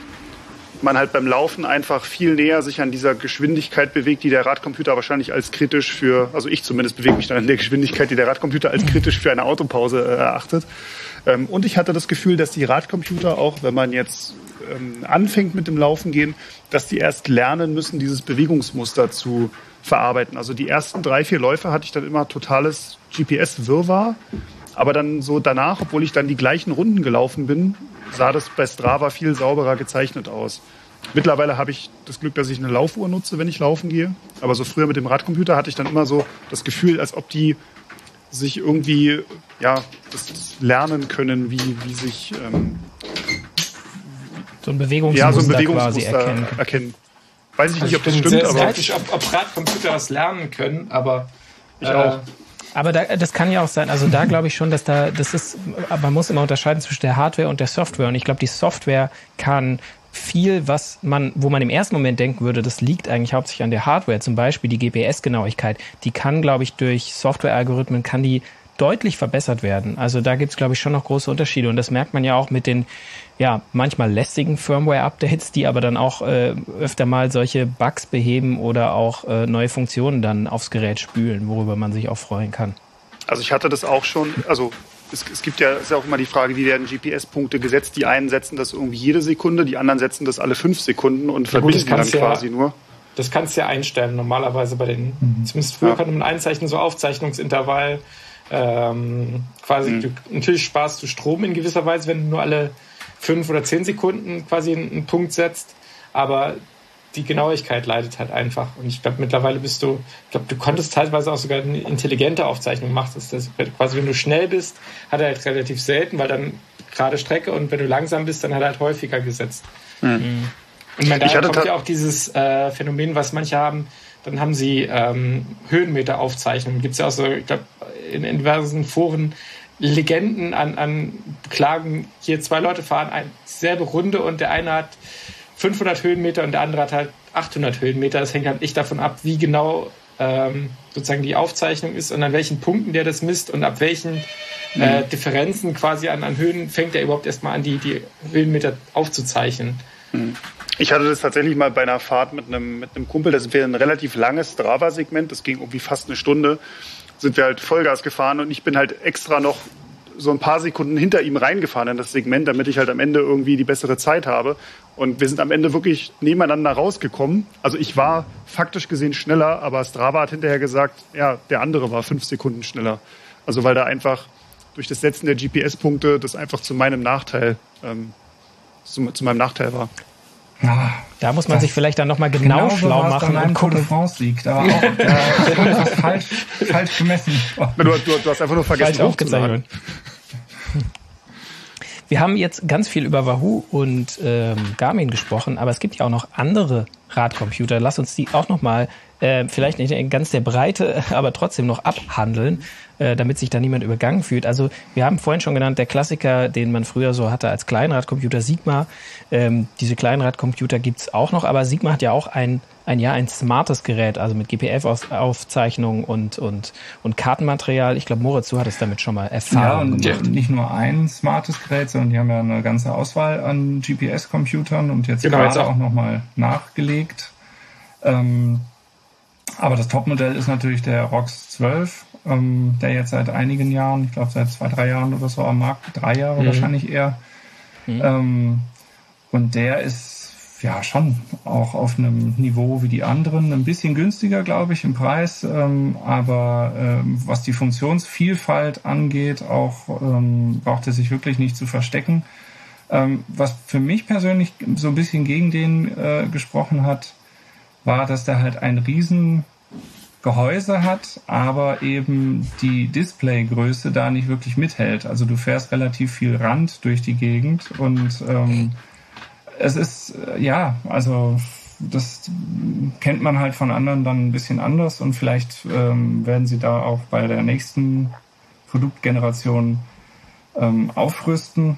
man halt beim Laufen einfach viel näher sich an dieser Geschwindigkeit bewegt, die der Radcomputer wahrscheinlich als kritisch für, also ich zumindest bewege mich dann an der Geschwindigkeit, die der Radcomputer als kritisch für eine Autopause äh, erachtet. Ähm, und ich hatte das Gefühl, dass die Radcomputer auch, wenn man jetzt ähm, anfängt mit dem Laufen gehen, dass die erst lernen müssen, dieses Bewegungsmuster zu verarbeiten. Also die ersten drei, vier Läufe hatte ich dann immer totales G P S-Wirrwarr. Aber dann so danach, obwohl ich dann die gleichen Runden gelaufen bin, sah das bei Strava viel sauberer gezeichnet aus. Mittlerweile habe ich das Glück, dass ich eine Laufuhr nutze, wenn ich laufen gehe. Aber so früher mit dem Radcomputer hatte ich dann immer so das Gefühl, als ob die sich irgendwie ja, das lernen können, wie, wie sich ähm, so ein Bewegungsmuster, ja, so ein Bewegungsmuster quasi erkennen. erkennen. Weiß ich also nicht, ob ich das bin stimmt, sehr aber skeptisch, ob, ob Radcomputer das lernen können, aber ich äh, auch. Aber da, das kann ja auch sein, also da glaube ich schon, dass da, das ist, aber man muss immer unterscheiden zwischen der Hardware und der Software. Und ich glaube, die Software kann viel, was man, wo man im ersten Moment denken würde, das liegt eigentlich hauptsächlich an der Hardware, zum Beispiel die G P S-Genauigkeit, die kann, glaube ich, durch Software-Algorithmen, kann die deutlich verbessert werden. Also da gibt es, glaube ich, schon noch große Unterschiede. Und das merkt man ja auch mit den, ja, manchmal lästigen Firmware-Updates, die aber dann auch äh, öfter mal solche Bugs beheben oder auch äh, neue Funktionen dann aufs Gerät spülen, worüber man sich auch freuen kann. Also ich hatte das auch schon, also es, es gibt ja, ist ja auch immer die Frage, wie werden G P S-Punkte gesetzt? Die einen setzen das irgendwie jede Sekunde, die anderen setzen das alle fünf Sekunden und ja, verbinden gut, dann quasi ja, nur. Das kannst du ja einstellen, normalerweise bei den, mhm. zumindest früher ja. konnte man einzeichnen, so Aufzeichnungsintervall, ähm, quasi, mhm. du, natürlich sparst du Strom in gewisser Weise, wenn du nur alle fünf oder zehn Sekunden quasi einen, einen Punkt setzt, aber die Genauigkeit leidet halt einfach. Und ich glaube, mittlerweile bist du, ich glaube, du konntest teilweise auch sogar eine intelligente Aufzeichnung machen. Das ist quasi, wenn du schnell bist, hat er halt relativ selten, weil dann gerade Strecke, und wenn du langsam bist, dann hat er halt häufiger gesetzt. Mhm. Und man, da kommt ja auch dieses äh, Phänomen, was manche haben, dann haben sie ähm, Höhenmeteraufzeichnungen. Gibt es ja auch so, ich glaube, in, in diversen Foren Legenden an, an Klagen, hier zwei Leute fahren eine selbe Runde und der eine hat fünfhundert Höhenmeter und der andere hat halt achthundert Höhenmeter. Das hängt halt echt davon ab, wie genau ähm, sozusagen die Aufzeichnung ist und an welchen Punkten der das misst und ab welchen mhm. äh, Differenzen quasi an, an Höhen fängt er überhaupt erstmal an, die, die Höhenmeter aufzuzeichnen. Mhm. Ich hatte das tatsächlich mal bei einer Fahrt mit einem, mit einem Kumpel, das wäre ein relativ langes Strava-Segment, das ging irgendwie fast eine Stunde, sind wir halt Vollgas gefahren und ich bin halt extra noch so ein paar Sekunden hinter ihm reingefahren in das Segment, damit ich halt am Ende irgendwie die bessere Zeit habe. Und wir sind am Ende wirklich nebeneinander rausgekommen. Also ich war faktisch gesehen schneller, aber Strava hat hinterher gesagt, ja, der andere war fünf Sekunden schneller. Also weil da einfach durch das Setzen der G P S-Punkte das einfach zu meinem Nachteil, ähm, zu, zu meinem Nachteil war. Ja, da muss man sich vielleicht dann nochmal genau, genau schlau machen und gucken. Tour de France liegt, aber auch äh, irgendwas falsch, falsch gemessen. Du, du, du hast einfach nur vergessen hochzuladen. Wir haben jetzt ganz viel über Wahoo und ähm, Garmin gesprochen, aber es gibt ja auch noch andere Radcomputer. Lass uns die auch nochmal äh, vielleicht nicht in ganz der Breite, aber trotzdem noch abhandeln, äh, damit sich da niemand übergangen fühlt. Also wir haben vorhin schon genannt, der Klassiker, den man früher so hatte als Kleinradcomputer, Sigma. Ähm, diese Kleinradcomputer gibt's auch noch, aber Sigma hat ja auch ein ein ja ein smartes Gerät, also mit G P F-Aufzeichnung und und und Kartenmaterial. Ich glaube, Moritz, du hattest damit schon mal Erfahrung ja, und gemacht. Nicht nur ein smartes Gerät, sondern die haben ja eine ganze Auswahl an G P S-Computern und jetzt genau, gerade jetzt auch, auch nochmal nachgelegt. Ähm, aber das Topmodell ist natürlich der R O X zwölf, ähm, der jetzt seit einigen Jahren, ich glaube seit zwei, drei Jahren oder so am Markt, drei Jahre mhm. wahrscheinlich eher. Mhm. Ähm, und der ist ja schon auch auf einem Niveau wie die anderen, ein bisschen günstiger, glaube ich, im Preis, ähm, aber ähm, was die Funktionsvielfalt angeht, auch ähm, braucht er sich wirklich nicht zu verstecken. Ähm, was für mich persönlich so ein bisschen gegen den äh, gesprochen hat, war, dass der halt ein riesen Gehäuse hat, aber eben die Displaygröße da nicht wirklich mithält. Also du fährst relativ viel Rand durch die Gegend und ähm, es ist, ja, also das kennt man halt von anderen dann ein bisschen anders und vielleicht ähm, werden sie da auch bei der nächsten Produktgeneration ähm, aufrüsten.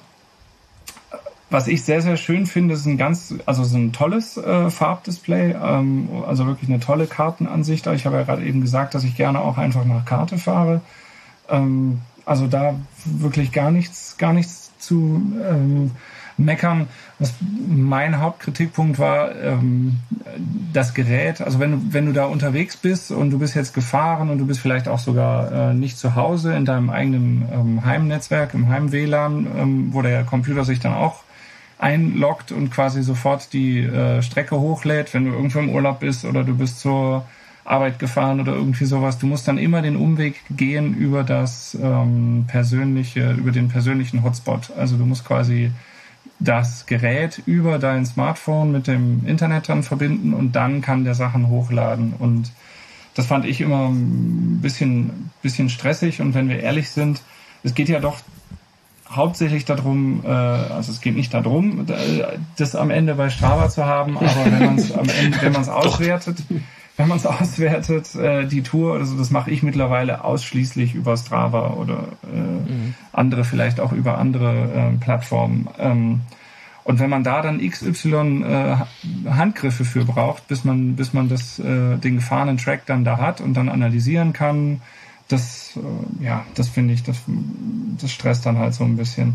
Was ich sehr, sehr schön finde, ist ein ganz, also so ein tolles äh, Farbdisplay, ähm, also wirklich eine tolle Kartenansicht. Ich habe ja gerade eben gesagt, dass ich gerne auch einfach nach Karte fahre. Ähm, also da wirklich gar nichts, gar nichts zu ähm, meckern. Was mein Hauptkritikpunkt war, ähm, das Gerät, also wenn du, wenn du da unterwegs bist und du bist jetzt gefahren und du bist vielleicht auch sogar äh, nicht zu Hause in deinem eigenen ähm, Heimnetzwerk, im Heim-W L A N, ähm, wo der Computer sich dann auch einloggt und quasi sofort die äh, Strecke hochlädt, wenn du irgendwo im Urlaub bist oder du bist zur Arbeit gefahren oder irgendwie sowas. Du musst dann immer den Umweg gehen über das ähm, persönliche, über den persönlichen Hotspot. Also du musst quasi das Gerät über dein Smartphone mit dem Internet dann verbinden und dann kann der Sachen hochladen. Und das fand ich immer ein bisschen, bisschen stressig. Und wenn wir ehrlich sind, es geht ja doch hauptsächlich darum, äh, also es geht nicht darum, das am Ende bei Strava zu haben, aber wenn man es am Ende, wenn man es auswertet, wenn man es auswertet, äh, die Tour, also das mache ich mittlerweile ausschließlich über Strava oder äh, mhm. andere vielleicht auch über andere äh, Plattformen. Ähm, und wenn man da dann X Y äh, Handgriffe für braucht, bis man bis man das äh, den gefahrenen Track dann da hat und dann analysieren kann, das äh, ja, das finde ich, das das stresst dann halt so ein bisschen.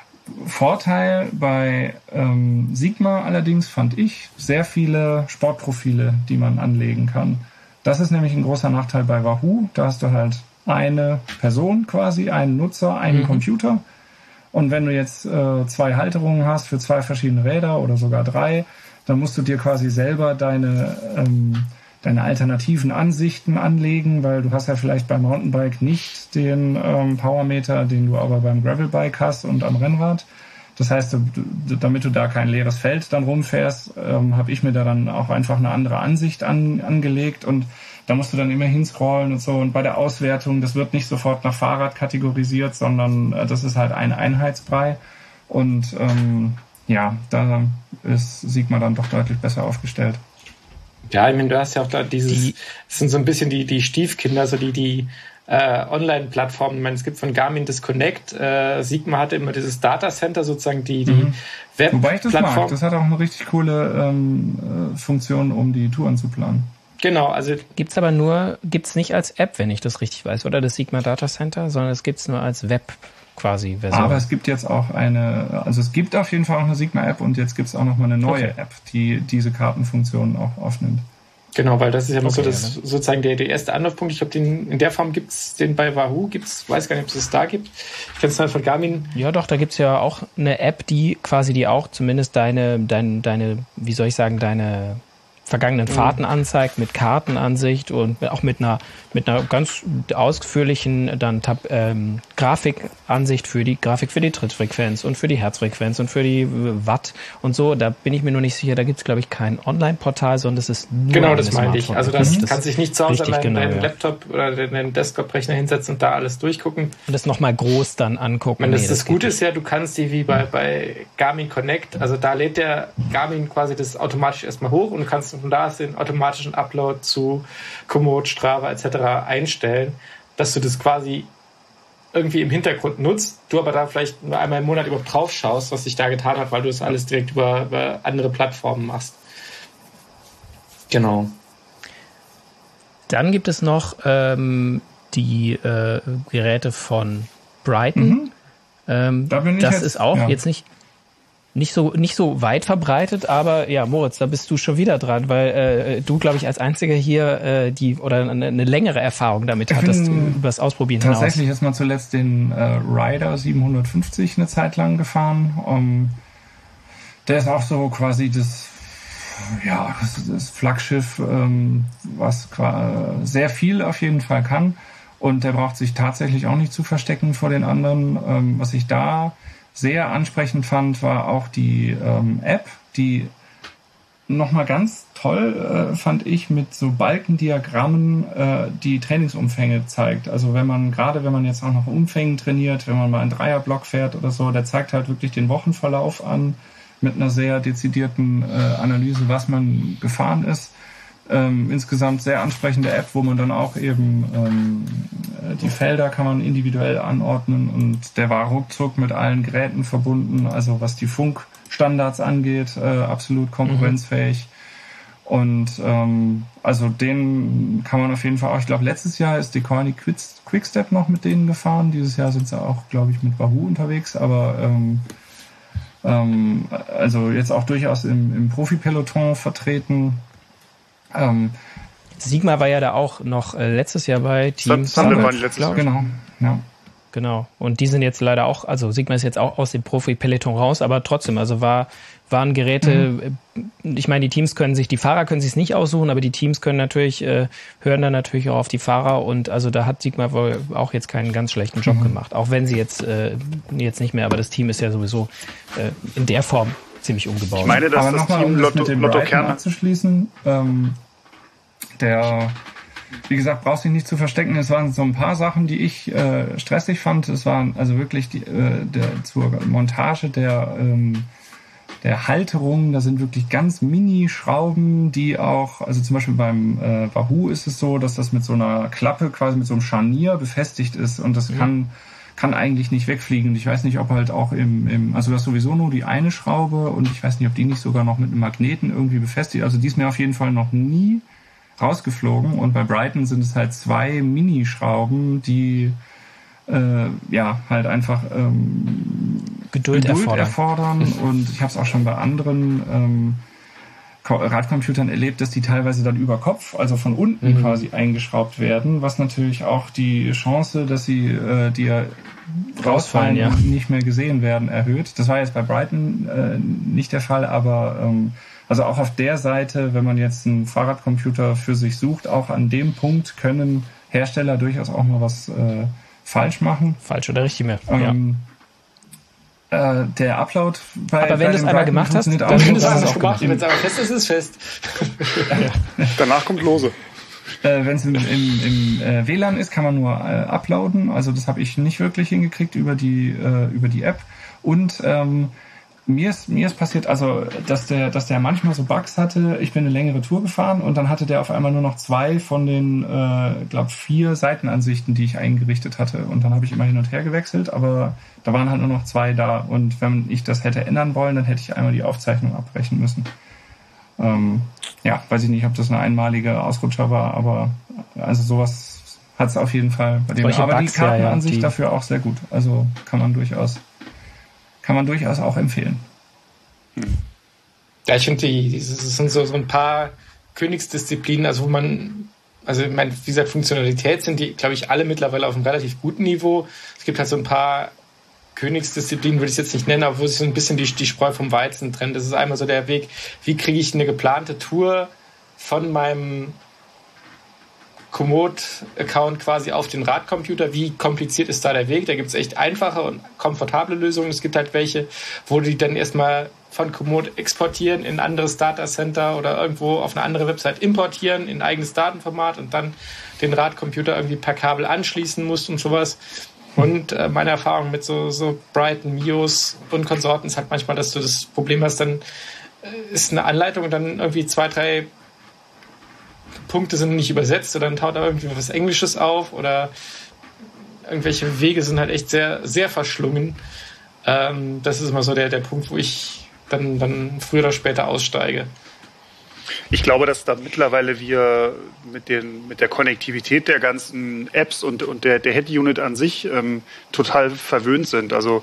Vorteil bei ähm, Sigma allerdings fand ich sehr viele Sportprofile, die man anlegen kann. Das ist nämlich ein großer Nachteil bei Wahoo. Da hast du halt eine Person quasi, einen Nutzer, einen mhm. Computer. Und wenn du jetzt äh, zwei Halterungen hast für zwei verschiedene Räder oder sogar drei, dann musst du dir quasi selber deine ähm, deine alternativen Ansichten anlegen, weil du hast ja vielleicht beim Mountainbike nicht den ähm, Powermeter, den du aber beim Gravelbike hast und am Rennrad. Das heißt, du, damit du da kein leeres Feld dann rumfährst, ähm, habe ich mir da dann auch einfach eine andere Ansicht an, angelegt und da musst du dann immer hinscrollen und so. Und bei der Auswertung, das wird nicht sofort nach Fahrrad kategorisiert, sondern äh, das ist halt ein Einheitsbrei. Und ähm, ja, da ist Sigma dann doch deutlich besser aufgestellt. Ja, ich meine, du hast ja auch da dieses, die, das sind so ein bisschen die, die Stiefkinder, so die, die äh, Online-Plattformen. Ich meine, es gibt von Garmin das Connect, äh, Sigma hatte immer dieses Data Center, sozusagen die, die mhm. Web-Plattform. Wobei ich das mag, das hat auch eine richtig coole ähm, Funktion, um die Touren zu planen. Genau, also gibt's aber nur, gibt's nicht als App, wenn ich das richtig weiß, oder das Sigma Data Center, sondern es gibt's nur als Web quasi Version. Aber es gibt jetzt auch eine, also es gibt auf jeden Fall auch eine Sigma-App und jetzt gibt es auch noch mal eine neue okay. App, die diese Kartenfunktionen auch aufnimmt. Genau, weil das ist ja noch okay, so das, ja. sozusagen der, der erste Anlaufpunkt. Ich glaube, den in der Form gibt's den bei Wahoo, gibt's, weiß gar nicht, ob es das da gibt. Ich kenne es dann von Garmin. Ja, doch, da gibt's ja auch eine App, die quasi die auch zumindest deine, deine, deine, wie soll ich sagen, deine vergangenen Fahrten anzeigt mit Kartenansicht und auch mit einer mit einer ganz ausführlichen dann Tab, ähm, Grafikansicht für die Grafik für die Trittfrequenz und für die Herzfrequenz und für die Watt und so. Da bin ich mir nur nicht sicher. Da gibt es, glaube ich, kein Online-Portal, sondern das ist nur genau das meine ich. Also das mhm. kann sich nicht zu Hause an deinen, genau, deinen ja. Laptop oder deinen Desktop-Rechner hinsetzen und da alles durchgucken. Und das nochmal groß dann angucken. Und das, nee, das, das Gute nicht. ist ja, du kannst die wie bei, bei Garmin Connect, also da lädt der Garmin quasi das automatisch erstmal hoch und du kannst und von da aus den automatischen Upload zu Komoot, Strava et cetera einstellen, dass du das quasi irgendwie im Hintergrund nutzt, du aber da vielleicht nur einmal im Monat überhaupt drauf schaust, was sich da getan hat, weil du das alles direkt über, über andere Plattformen machst. Genau. Dann gibt es noch ähm, die äh, Geräte von Brighton. Mhm. Ähm, da bin ich das jetzt, ist auch ja. jetzt nicht Nicht so, nicht so weit verbreitet, aber ja, Moritz, da bist du schon wieder dran, weil äh, du, glaube ich, als Einziger hier äh, die oder eine, eine längere Erfahrung damit ich hattest, über das Ausprobieren hinaus. Tatsächlich ist man zuletzt den äh, Rider siebenhundertfünfzig eine Zeit lang gefahren. Um, der ist auch so quasi das, ja, das, das Flaggschiff, ähm, was sehr viel auf jeden Fall kann. Und der braucht sich tatsächlich auch nicht zu verstecken vor den anderen. Ähm, was ich da sehr ansprechend fand, war auch die ähm, App, die nochmal ganz toll, äh, fand ich, mit so Balkendiagrammen äh, die Trainingsumfänge zeigt. Also wenn man, gerade wenn man jetzt auch noch Umfängen trainiert, wenn man mal einen Dreierblock fährt oder so, der zeigt halt wirklich den Wochenverlauf an mit einer sehr dezidierten äh, Analyse, was man gefahren ist. Ähm, insgesamt sehr ansprechende App, wo man dann auch eben ähm, die Felder kann man individuell anordnen und der war ruckzuck mit allen Geräten verbunden, also was die Funkstandards angeht, äh, absolut konkurrenzfähig. Mhm. Und ähm, also den kann man auf jeden Fall auch, ich glaube letztes Jahr ist die Koenig Quickstep noch mit denen gefahren, dieses Jahr sind sie auch, glaube ich, mit Wahoo unterwegs, aber ähm, ähm, also jetzt auch durchaus im, im Profi-Peloton vertreten. Ähm, Sigma war ja da auch noch äh, letztes Jahr bei Team Sunweb war die letztes Jahr. Genau, ja. Genau. Und die sind jetzt leider auch, also Sigma ist jetzt auch aus dem Profi-Peloton raus, aber trotzdem, also war, waren Geräte, mhm. ich meine, die Teams können sich, die Fahrer können sich es nicht aussuchen, aber die Teams können natürlich, äh, hören dann natürlich auch auf die Fahrer und also da hat Sigma wohl auch jetzt keinen ganz schlechten Job mhm. gemacht, auch wenn sie jetzt, äh, jetzt nicht mehr, aber das Team ist ja sowieso äh, in der Form ziemlich umgebaut. Ich meine, dass aber das Team Team um Lotto, mit dem Lotto Brighton Kerner abzuschließen, ähm, der, wie gesagt, braucht sich nicht zu verstecken. Es waren so ein paar Sachen, die ich äh, stressig fand. Es waren also wirklich die, äh, der, zur Montage der, ähm, der Halterung. Da sind wirklich ganz Mini-Schrauben, die auch, also zum Beispiel beim äh, Wahoo ist es so, dass das mit so einer Klappe, quasi mit so einem Scharnier befestigt ist und das mhm. kann kann eigentlich nicht wegfliegen. Und ich weiß nicht, ob halt auch im, im, also du hast sowieso nur die eine Schraube und ich weiß nicht, ob die nicht sogar noch mit einem Magneten irgendwie befestigt. Also die ist mir auf jeden Fall noch nie rausgeflogen und bei Brighton sind es halt zwei Minischrauben, die äh, ja halt einfach ähm, Geduld, Geduld erfordern, erfordern. Und ich habe es auch schon bei anderen ähm, Radcomputern erlebt, dass die teilweise dann über Kopf, also von unten mhm. quasi eingeschraubt werden, was natürlich auch die Chance, dass sie äh, dir rausfallen, ja. und nicht mehr gesehen werden, erhöht. Das war jetzt bei Brighton äh, nicht der Fall, aber ähm, also auch auf der Seite, wenn man jetzt einen Fahrradcomputer für sich sucht, auch an dem Punkt können Hersteller durchaus auch mal was äh, falsch machen. Falsch oder richtig mehr. Ähm, ja. äh, der Upload bei Aber wenn du es einmal gemacht hast, dann wenn du es auch gemacht. Wenn es aber fest ist, ist es fest. ja. Danach kommt lose. Äh, wenn es im, im, im äh, W L A N ist, kann man nur äh, uploaden. Also das habe ich nicht wirklich hingekriegt über die äh, über die App. Und ähm, Mir ist, mir ist passiert, also, dass der, dass der manchmal so Bugs hatte. Ich bin eine längere Tour gefahren und dann hatte der auf einmal nur noch zwei von den, äh, glaube vier Seitenansichten, die ich eingerichtet hatte. Und dann habe ich immer hin und her gewechselt, aber da waren halt nur noch zwei da. Und wenn ich das hätte ändern wollen, dann hätte ich einmal die Aufzeichnung abbrechen müssen. Ähm, ja, weiß ich nicht, ob das eine einmalige Ausrutscher war, aber also sowas hat es auf jeden Fall bei dem. Solche Aber Bugs, die Kartenansicht ja, ja, dafür auch sehr gut. Also kann man durchaus. Kann man durchaus auch empfehlen. Ja, ich finde, die, das sind so, so ein paar Königsdisziplinen, also wo man, also ich meine, wie gesagt, Funktionalität sind die, glaube ich, alle mittlerweile auf einem relativ guten Niveau. Es gibt halt so ein paar Königsdisziplinen, würde ich es jetzt nicht nennen, aber wo sich so ein bisschen die, die Spreu vom Weizen trennt. Das ist einmal so der Weg, wie kriege ich eine geplante Tour von meinem Komoot-Account quasi auf den Radcomputer. Wie kompliziert ist da der Weg? Da gibt es echt einfache und komfortable Lösungen. Es gibt halt welche, wo die dann erstmal von Komoot exportieren in ein anderes Datacenter oder irgendwo auf eine andere Website importieren in ein eigenes Datenformat und dann den Radcomputer irgendwie per Kabel anschließen musst und sowas. Und äh, meine Erfahrung mit so, so Brighton, Mios und Konsorten ist halt manchmal, dass du das Problem hast, dann äh, ist eine Anleitung und dann irgendwie zwei, drei Punkte sind nicht übersetzt oder dann taucht da irgendwie was Englisches auf oder irgendwelche Wege sind halt echt sehr, sehr verschlungen. Ähm, das ist immer so der, der Punkt, wo ich dann, dann früher oder später aussteige. Ich glaube, dass da mittlerweile wir mit, den, mit der Konnektivität der ganzen Apps und, und der, der Head-Unit an sich ähm, total verwöhnt sind. Also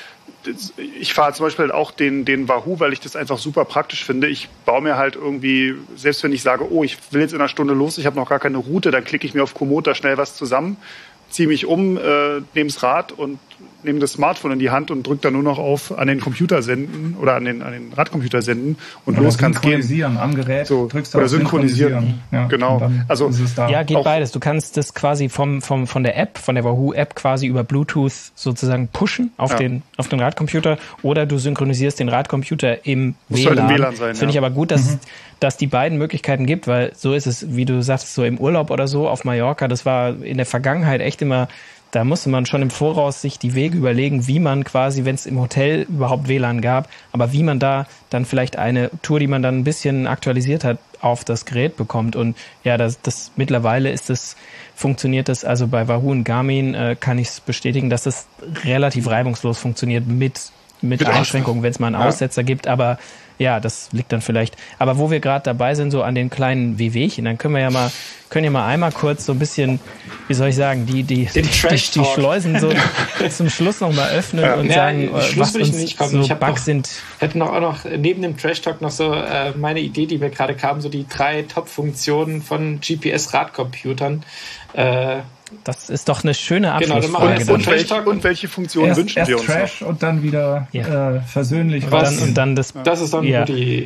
ich fahre zum Beispiel auch den, den Wahoo, weil ich das einfach super praktisch finde. Ich baue mir halt irgendwie, selbst wenn ich sage, oh, ich will jetzt in einer Stunde los, ich habe noch gar keine Route, dann klicke ich mir auf Komoot da schnell was zusammen, ziehe mich um, äh, nehme das Rad und nehme das Smartphone in die Hand und drücke dann nur noch auf an den Computer senden oder an den, an den Radcomputer senden und oder los kann es gehen. Synchronisieren am Gerät. So, drückst du oder auf synchronisieren. synchronisieren. Ja, genau. Also ja, geht beides. Du kannst das quasi vom, vom, von der App, von der Wahoo-App quasi über Bluetooth sozusagen pushen auf, ja. den, auf den Radcomputer oder du synchronisierst den Radcomputer im Muss W L A N. Halt im W L A N sein, das finde ja. ich aber gut, dass, Mhm. dass die beiden Möglichkeiten gibt, weil so ist es, wie du sagst, so im Urlaub oder so auf Mallorca, das war in der Vergangenheit echt immer, da musste man schon im Voraus sich die Wege überlegen, wie man quasi, wenn es im Hotel überhaupt W L A N gab, aber wie man da dann vielleicht eine Tour, die man dann ein bisschen aktualisiert hat, auf das Gerät bekommt. Und ja, das, das mittlerweile ist das, funktioniert das, also bei Wahoo und Garmin äh, kann ich es bestätigen, dass das relativ reibungslos funktioniert mit, mit, mit Einschränkungen, wenn es mal einen ja. Aussetzer gibt, aber ja, das liegt dann vielleicht. Aber wo wir gerade dabei sind, so an den kleinen Wehwehchen, dann können wir ja mal, können ja mal einmal kurz so ein bisschen, wie soll ich sagen, die, die, die, die Schleusen so zum Schluss noch mal öffnen ja. und ja, sagen, was uns nicht kommen. so ich Bugs noch, sind. Hätte noch auch noch neben dem Trash Talk noch so äh, meine Idee, die mir gerade kam, so die drei Top-Funktionen von G P S-Radcomputern. Äh, Das ist doch eine schöne Abschlussfrage. Genau, und, und, welche, und welche Funktionen erst, wünschen erst wir uns Trash noch? Und dann wieder ja. äh, versöhnlich. Und dann, und dann das, das ist dann ja. die.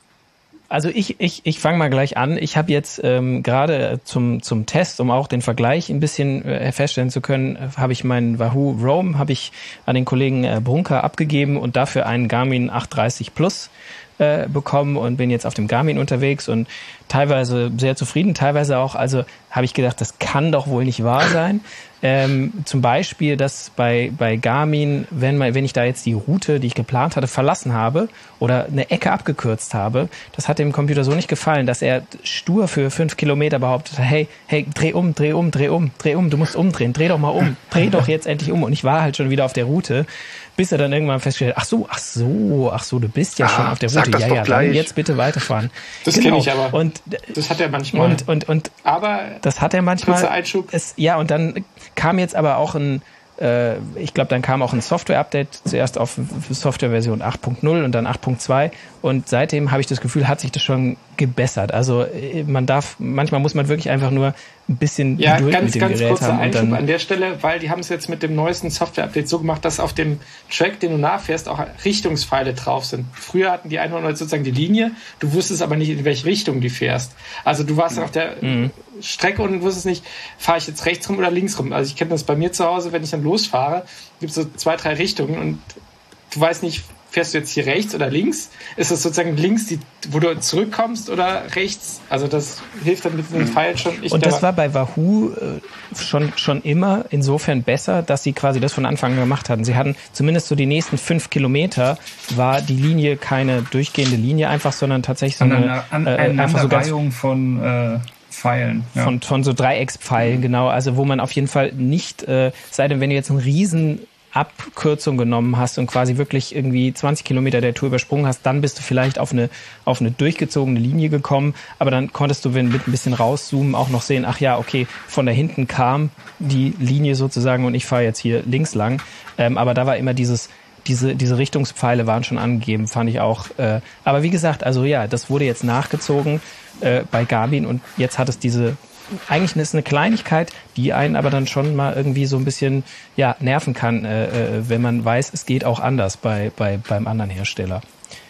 Also ich, ich, ich fange mal gleich an. Ich habe jetzt ähm, gerade zum, zum Test, um auch den Vergleich ein bisschen äh, feststellen zu können, habe ich meinen Wahoo Roam habe ich an den Kollegen äh, Brunker abgegeben und dafür einen Garmin achthundertdreißig Plus äh, bekommen und bin jetzt auf dem Garmin unterwegs und teilweise sehr zufrieden, teilweise auch, also habe ich gedacht, das kann doch wohl nicht wahr sein. Ähm, zum Beispiel, dass bei, bei Garmin, wenn, man, wenn ich da jetzt die Route, die ich geplant hatte, verlassen habe oder eine Ecke abgekürzt habe, das hat dem Computer so nicht gefallen, dass er stur für fünf Kilometer behauptet hat, hey, hey, dreh um, dreh um, dreh um, dreh um, du musst umdrehen, dreh doch mal um, dreh doch jetzt endlich um. Und ich war halt schon wieder auf der Route, bis er dann irgendwann festgestellt hat, ach so, ach so, ach so, du bist ja ah, schon auf der Route. Ja, ja, dann jetzt bitte weiterfahren. Das genau. kenne ich aber. Und das hat er manchmal. Und, und, und aber das hat er manchmal. Kurzer Einschub. Es, ja, und dann kam jetzt aber auch ein, äh, ich glaube, dann kam auch ein Software-Update, zuerst auf Software-Version acht Punkt null und dann acht Punkt zwei und seitdem habe ich das Gefühl, hat sich das schon gebessert. Also man darf, manchmal muss man wirklich einfach nur ein bisschen ja, Geduld ganz, mit dem ganz Gerät kurzer haben. Einschub und dann, an der Stelle, weil die haben es jetzt mit dem neuesten Software-Update so gemacht, dass auf dem Track, den du nachfährst, auch Richtungspfeile drauf sind. Früher hatten die einfach nur sozusagen die Linie, du wusstest aber nicht, in welche Richtung du fährst. Also du warst mhm. auf der mhm. Strecke und wusstest nicht, fahre ich jetzt rechts rum oder links rum. Also ich kenne das bei mir zu Hause, wenn ich dann losfahre, gibt es so zwei, drei Richtungen und du weißt nicht, fährst du jetzt hier rechts oder links? Ist es sozusagen links, die, wo du zurückkommst oder rechts? Also das hilft dann mit den Pfeilen schon. Ich und das war bei Wahoo äh, schon, schon immer insofern besser, dass sie quasi das von Anfang an gemacht hatten. Sie hatten zumindest so die nächsten fünf Kilometer war die Linie keine durchgehende Linie einfach, sondern tatsächlich so eine, eine, äh, eine einfach so ganz von äh, Pfeilen. Ja. Von, von so Dreieckspfeilen, mhm. genau. Also wo man auf jeden Fall nicht, äh, sei denn, wenn du jetzt einen riesen Abkürzung genommen hast und quasi wirklich irgendwie zwanzig Kilometer der Tour übersprungen hast, dann bist du vielleicht auf eine auf eine durchgezogene Linie gekommen, aber dann konntest du, wenn mit ein bisschen rauszoomen, auch noch sehen, ach ja, okay, von da hinten kam die Linie sozusagen und ich fahre jetzt hier links lang. Ähm, aber da war immer dieses diese diese Richtungspfeile waren schon angegeben, fand ich auch. Äh, aber wie gesagt, also ja, das wurde jetzt nachgezogen äh, bei Garmin und jetzt hat es diese eigentlich ist eine Kleinigkeit, die einen aber dann schon mal irgendwie so ein bisschen ja nerven kann, äh, wenn man weiß, es geht auch anders bei, bei beim anderen Hersteller.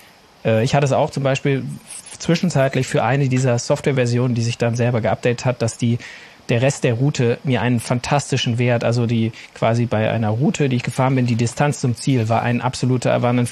Äh, ich hatte es auch zum Beispiel zwischenzeitlich für eine dieser Softwareversionen, die sich dann selber geupdatet hat, dass die der Rest der Route mir einen fantastischen Wert, also die quasi bei einer Route, die ich gefahren bin, die Distanz zum Ziel war ein absoluter, waren dann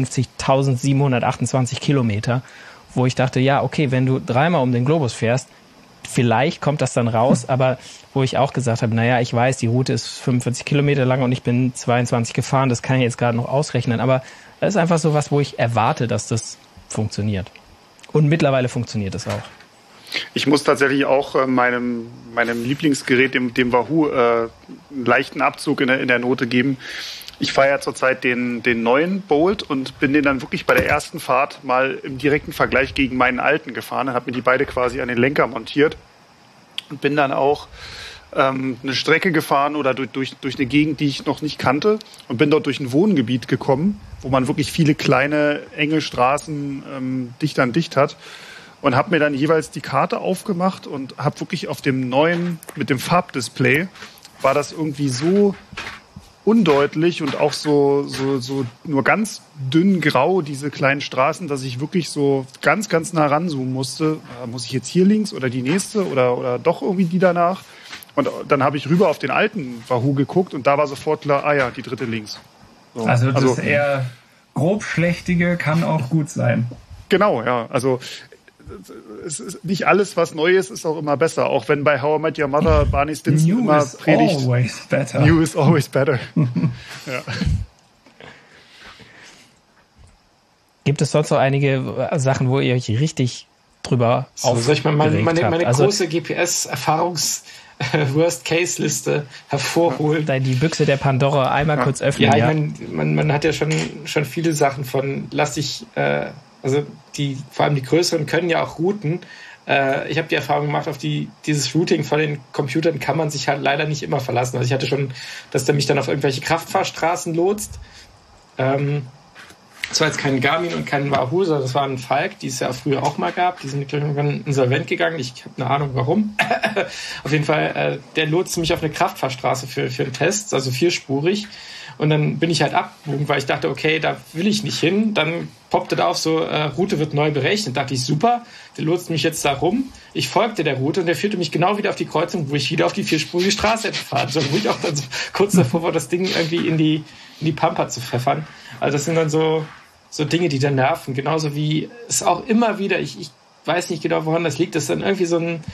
vierundfünfzigtausendsiebenhundertachtundzwanzig Kilometer, wo ich dachte, ja, okay, wenn du dreimal um den Globus fährst, vielleicht kommt das dann raus, aber wo ich auch gesagt habe, naja, ich weiß, die Route ist fünfundvierzig Kilometer lang und ich bin zweiundzwanzig gefahren, das kann ich jetzt gerade noch ausrechnen, aber das ist einfach so was, wo ich erwarte, dass das funktioniert. Und mittlerweile funktioniert es auch. Ich muss tatsächlich auch äh, meinem, meinem Lieblingsgerät, dem, dem Wahoo, äh, einen leichten Abzug in der, in der Note geben. Ich fahre ja zurzeit den, den neuen Bolt und bin den dann wirklich bei der ersten Fahrt mal im direkten Vergleich gegen meinen alten gefahren. Dann habe mir die beide quasi an den Lenker montiert und bin dann auch ähm, eine Strecke gefahren oder durch, durch, durch eine Gegend, die ich noch nicht kannte und bin dort durch ein Wohngebiet gekommen, wo man wirklich viele kleine, enge Straßen ähm, dicht an dicht hat. Und habe mir dann jeweils die Karte aufgemacht und habe wirklich auf dem neuen, mit dem Farbdisplay, war das irgendwie so undeutlich und auch so, so, so nur ganz dünn grau, diese kleinen Straßen, dass ich wirklich so ganz, ganz nah ranzoomen musste. Äh, muss ich jetzt hier links oder die nächste oder, oder doch irgendwie die danach? Und dann habe ich rüber auf den alten Wahoo geguckt und da war sofort klar, ah ja, die dritte links. So. Also das also, eher grobschlächtige kann auch gut sein. Genau, ja. Also es ist nicht alles, was neu ist, ist auch immer besser. Auch wenn bei How I Met Your Mother Barney Stinson New immer is predigt. Always better. New is always better. Ja. Gibt es sonst noch einige Sachen, wo ihr euch richtig drüber so, soll ich mal meine, meine, meine also, große G P S-Erfahrungs-Worst-Case-Liste hervorholen? Da die Büchse der Pandora einmal ja. kurz öffnen. Ja, ja. ich meine, man, man hat ja schon, schon viele Sachen von, lass dich, äh, also die, vor allem die größeren können ja auch routen. Äh, ich habe die Erfahrung gemacht, auf die, dieses Routing von den Computern kann man sich halt leider nicht immer verlassen. Also ich hatte schon, dass der mich dann auf irgendwelche Kraftfahrstraßen lotst. Ähm, das war jetzt kein Garmin und kein Wahoo, sondern das war ein Falk, die es ja früher auch mal gab. Die sind irgendwann insolvent gegangen. Ich habe eine Ahnung, warum. Auf jeden Fall, äh, der lotste mich auf eine Kraftfahrstraße für, für einen Test, also vierspurig. Und dann bin ich halt abgebogen, weil ich dachte, okay, da will ich nicht hin. Dann poppte da auf so, äh, Route wird neu berechnet. Da dachte ich, super, der lotst mich jetzt da rum. Ich folgte der Route und der führte mich genau wieder auf die Kreuzung, wo ich wieder auf die vierspurige Straße hätte fahren sollen, wo ich auch dann so kurz davor war, das Ding irgendwie in die, in die Pampa zu pfeffern. Also das sind dann so, so Dinge, die dann nerven. Genauso wie es auch immer wieder, ich, ich weiß nicht genau, woran das liegt, dass dann irgendwie so ein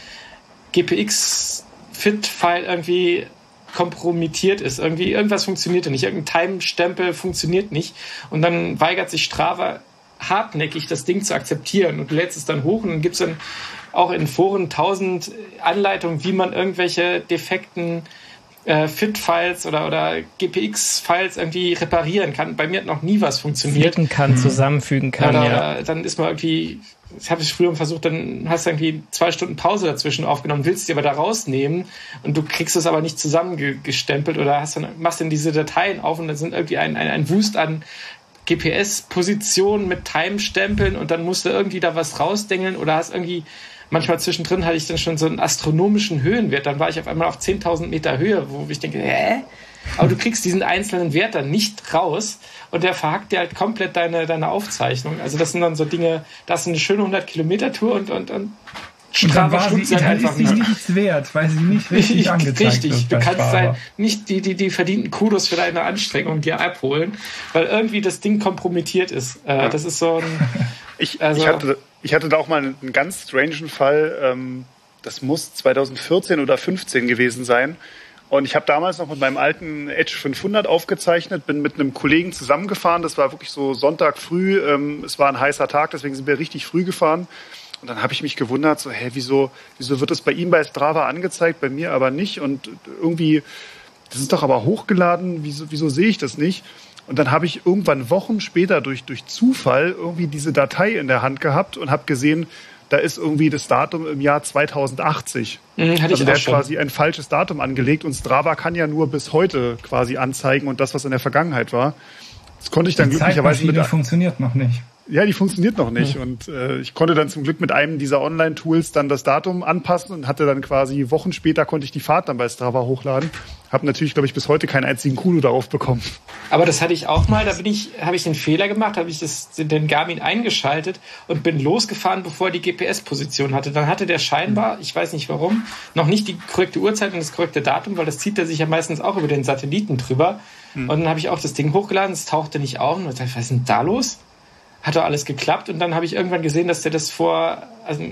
G P X-Fit-File irgendwie kompromittiert ist. Irgendwie irgendwas funktioniert nicht. Irgendein Time-Stempel funktioniert nicht. Und dann weigert sich Strava hartnäckig, das Ding zu akzeptieren. Und du lädst es dann hoch und dann gibt es dann auch in Foren tausend Anleitungen, wie man irgendwelche defekten äh, Fit-Files oder, oder G P X-Files irgendwie reparieren kann. Bei mir hat noch nie was funktioniert. Flicken kann, mhm. zusammenfügen kann, oder, ja. Oder dann ist man irgendwie, ich habe es früher versucht, dann hast du irgendwie zwei Stunden Pause dazwischen aufgenommen, willst die aber da rausnehmen und du kriegst es aber nicht zusammengestempelt oder hast dann, machst dann diese Dateien auf und dann sind irgendwie ein, ein, ein Wust an G P S-Positionen mit Time-Stempeln und dann musst du irgendwie da was rausdengeln oder hast irgendwie, manchmal zwischendrin hatte ich dann schon so einen astronomischen Höhenwert, dann war ich auf einmal auf zehntausend Meter Höhe, wo ich denke, hä? Aber du kriegst diesen einzelnen Wert dann nicht raus und der verhackt dir halt komplett deine, deine Aufzeichnung. Also das sind dann so Dinge, das ist eine schöne hundert Kilometer Tour und, und, und Strava schluckt sie einfach nicht. nichts wert, weil sie nicht richtig angezeigt Richtig, wird. du kannst dein, nicht die, die, die verdienten Kudos für deine Anstrengung dir abholen, weil irgendwie das Ding kompromittiert ist. Äh, das ist so ein... Ich, also, ich, hatte, ich hatte da auch mal einen, einen ganz strangen Fall, ähm, das muss zweitausendvierzehn oder fünfzehn gewesen sein. Und ich habe damals noch mit meinem alten Edge fünfhundert aufgezeichnet, bin mit einem Kollegen zusammengefahren. Das war wirklich so Sonntag früh. Ähm, es war ein heißer Tag, deswegen sind wir richtig früh gefahren. Und dann habe ich mich gewundert, so, hä, wieso, wieso wird das bei ihm bei Strava angezeigt, bei mir aber nicht? Und irgendwie, das ist doch aber hochgeladen, wieso, wieso sehe ich das nicht? Und dann habe ich irgendwann Wochen später durch, durch Zufall irgendwie diese Datei in der Hand gehabt und habe gesehen, da ist irgendwie das Datum im Jahr zweitausendachtzig. Mhm, hatte also ich der auch hat schon. quasi ein falsches Datum angelegt und Strava kann ja nur bis heute quasi anzeigen und das, was in der Vergangenheit war. Das konnte ich dann die glücklicherweise mit. Die funktioniert noch nicht. Ja, die funktioniert noch nicht. Hm. Und äh, ich konnte dann zum Glück mit einem dieser Online-Tools dann das Datum anpassen und hatte dann quasi Wochen später konnte ich die Fahrt dann bei Strava hochladen. Habe natürlich, glaube ich, bis heute keinen einzigen Kudo darauf bekommen. Aber das hatte ich auch mal, da bin ich, habe ich den Fehler gemacht, habe ich das, den Garmin eingeschaltet und bin losgefahren, bevor er die G P S-Position hatte. Dann hatte der scheinbar, ich weiß nicht warum, noch nicht die korrekte Uhrzeit und das korrekte Datum, weil das zieht er sich ja meistens auch über den Satelliten drüber. Hm. Und dann habe ich auch das Ding hochgeladen, es tauchte nicht auf und ich dachte, was ist denn da los? Hat doch alles geklappt und dann habe ich irgendwann gesehen, dass der das vor, also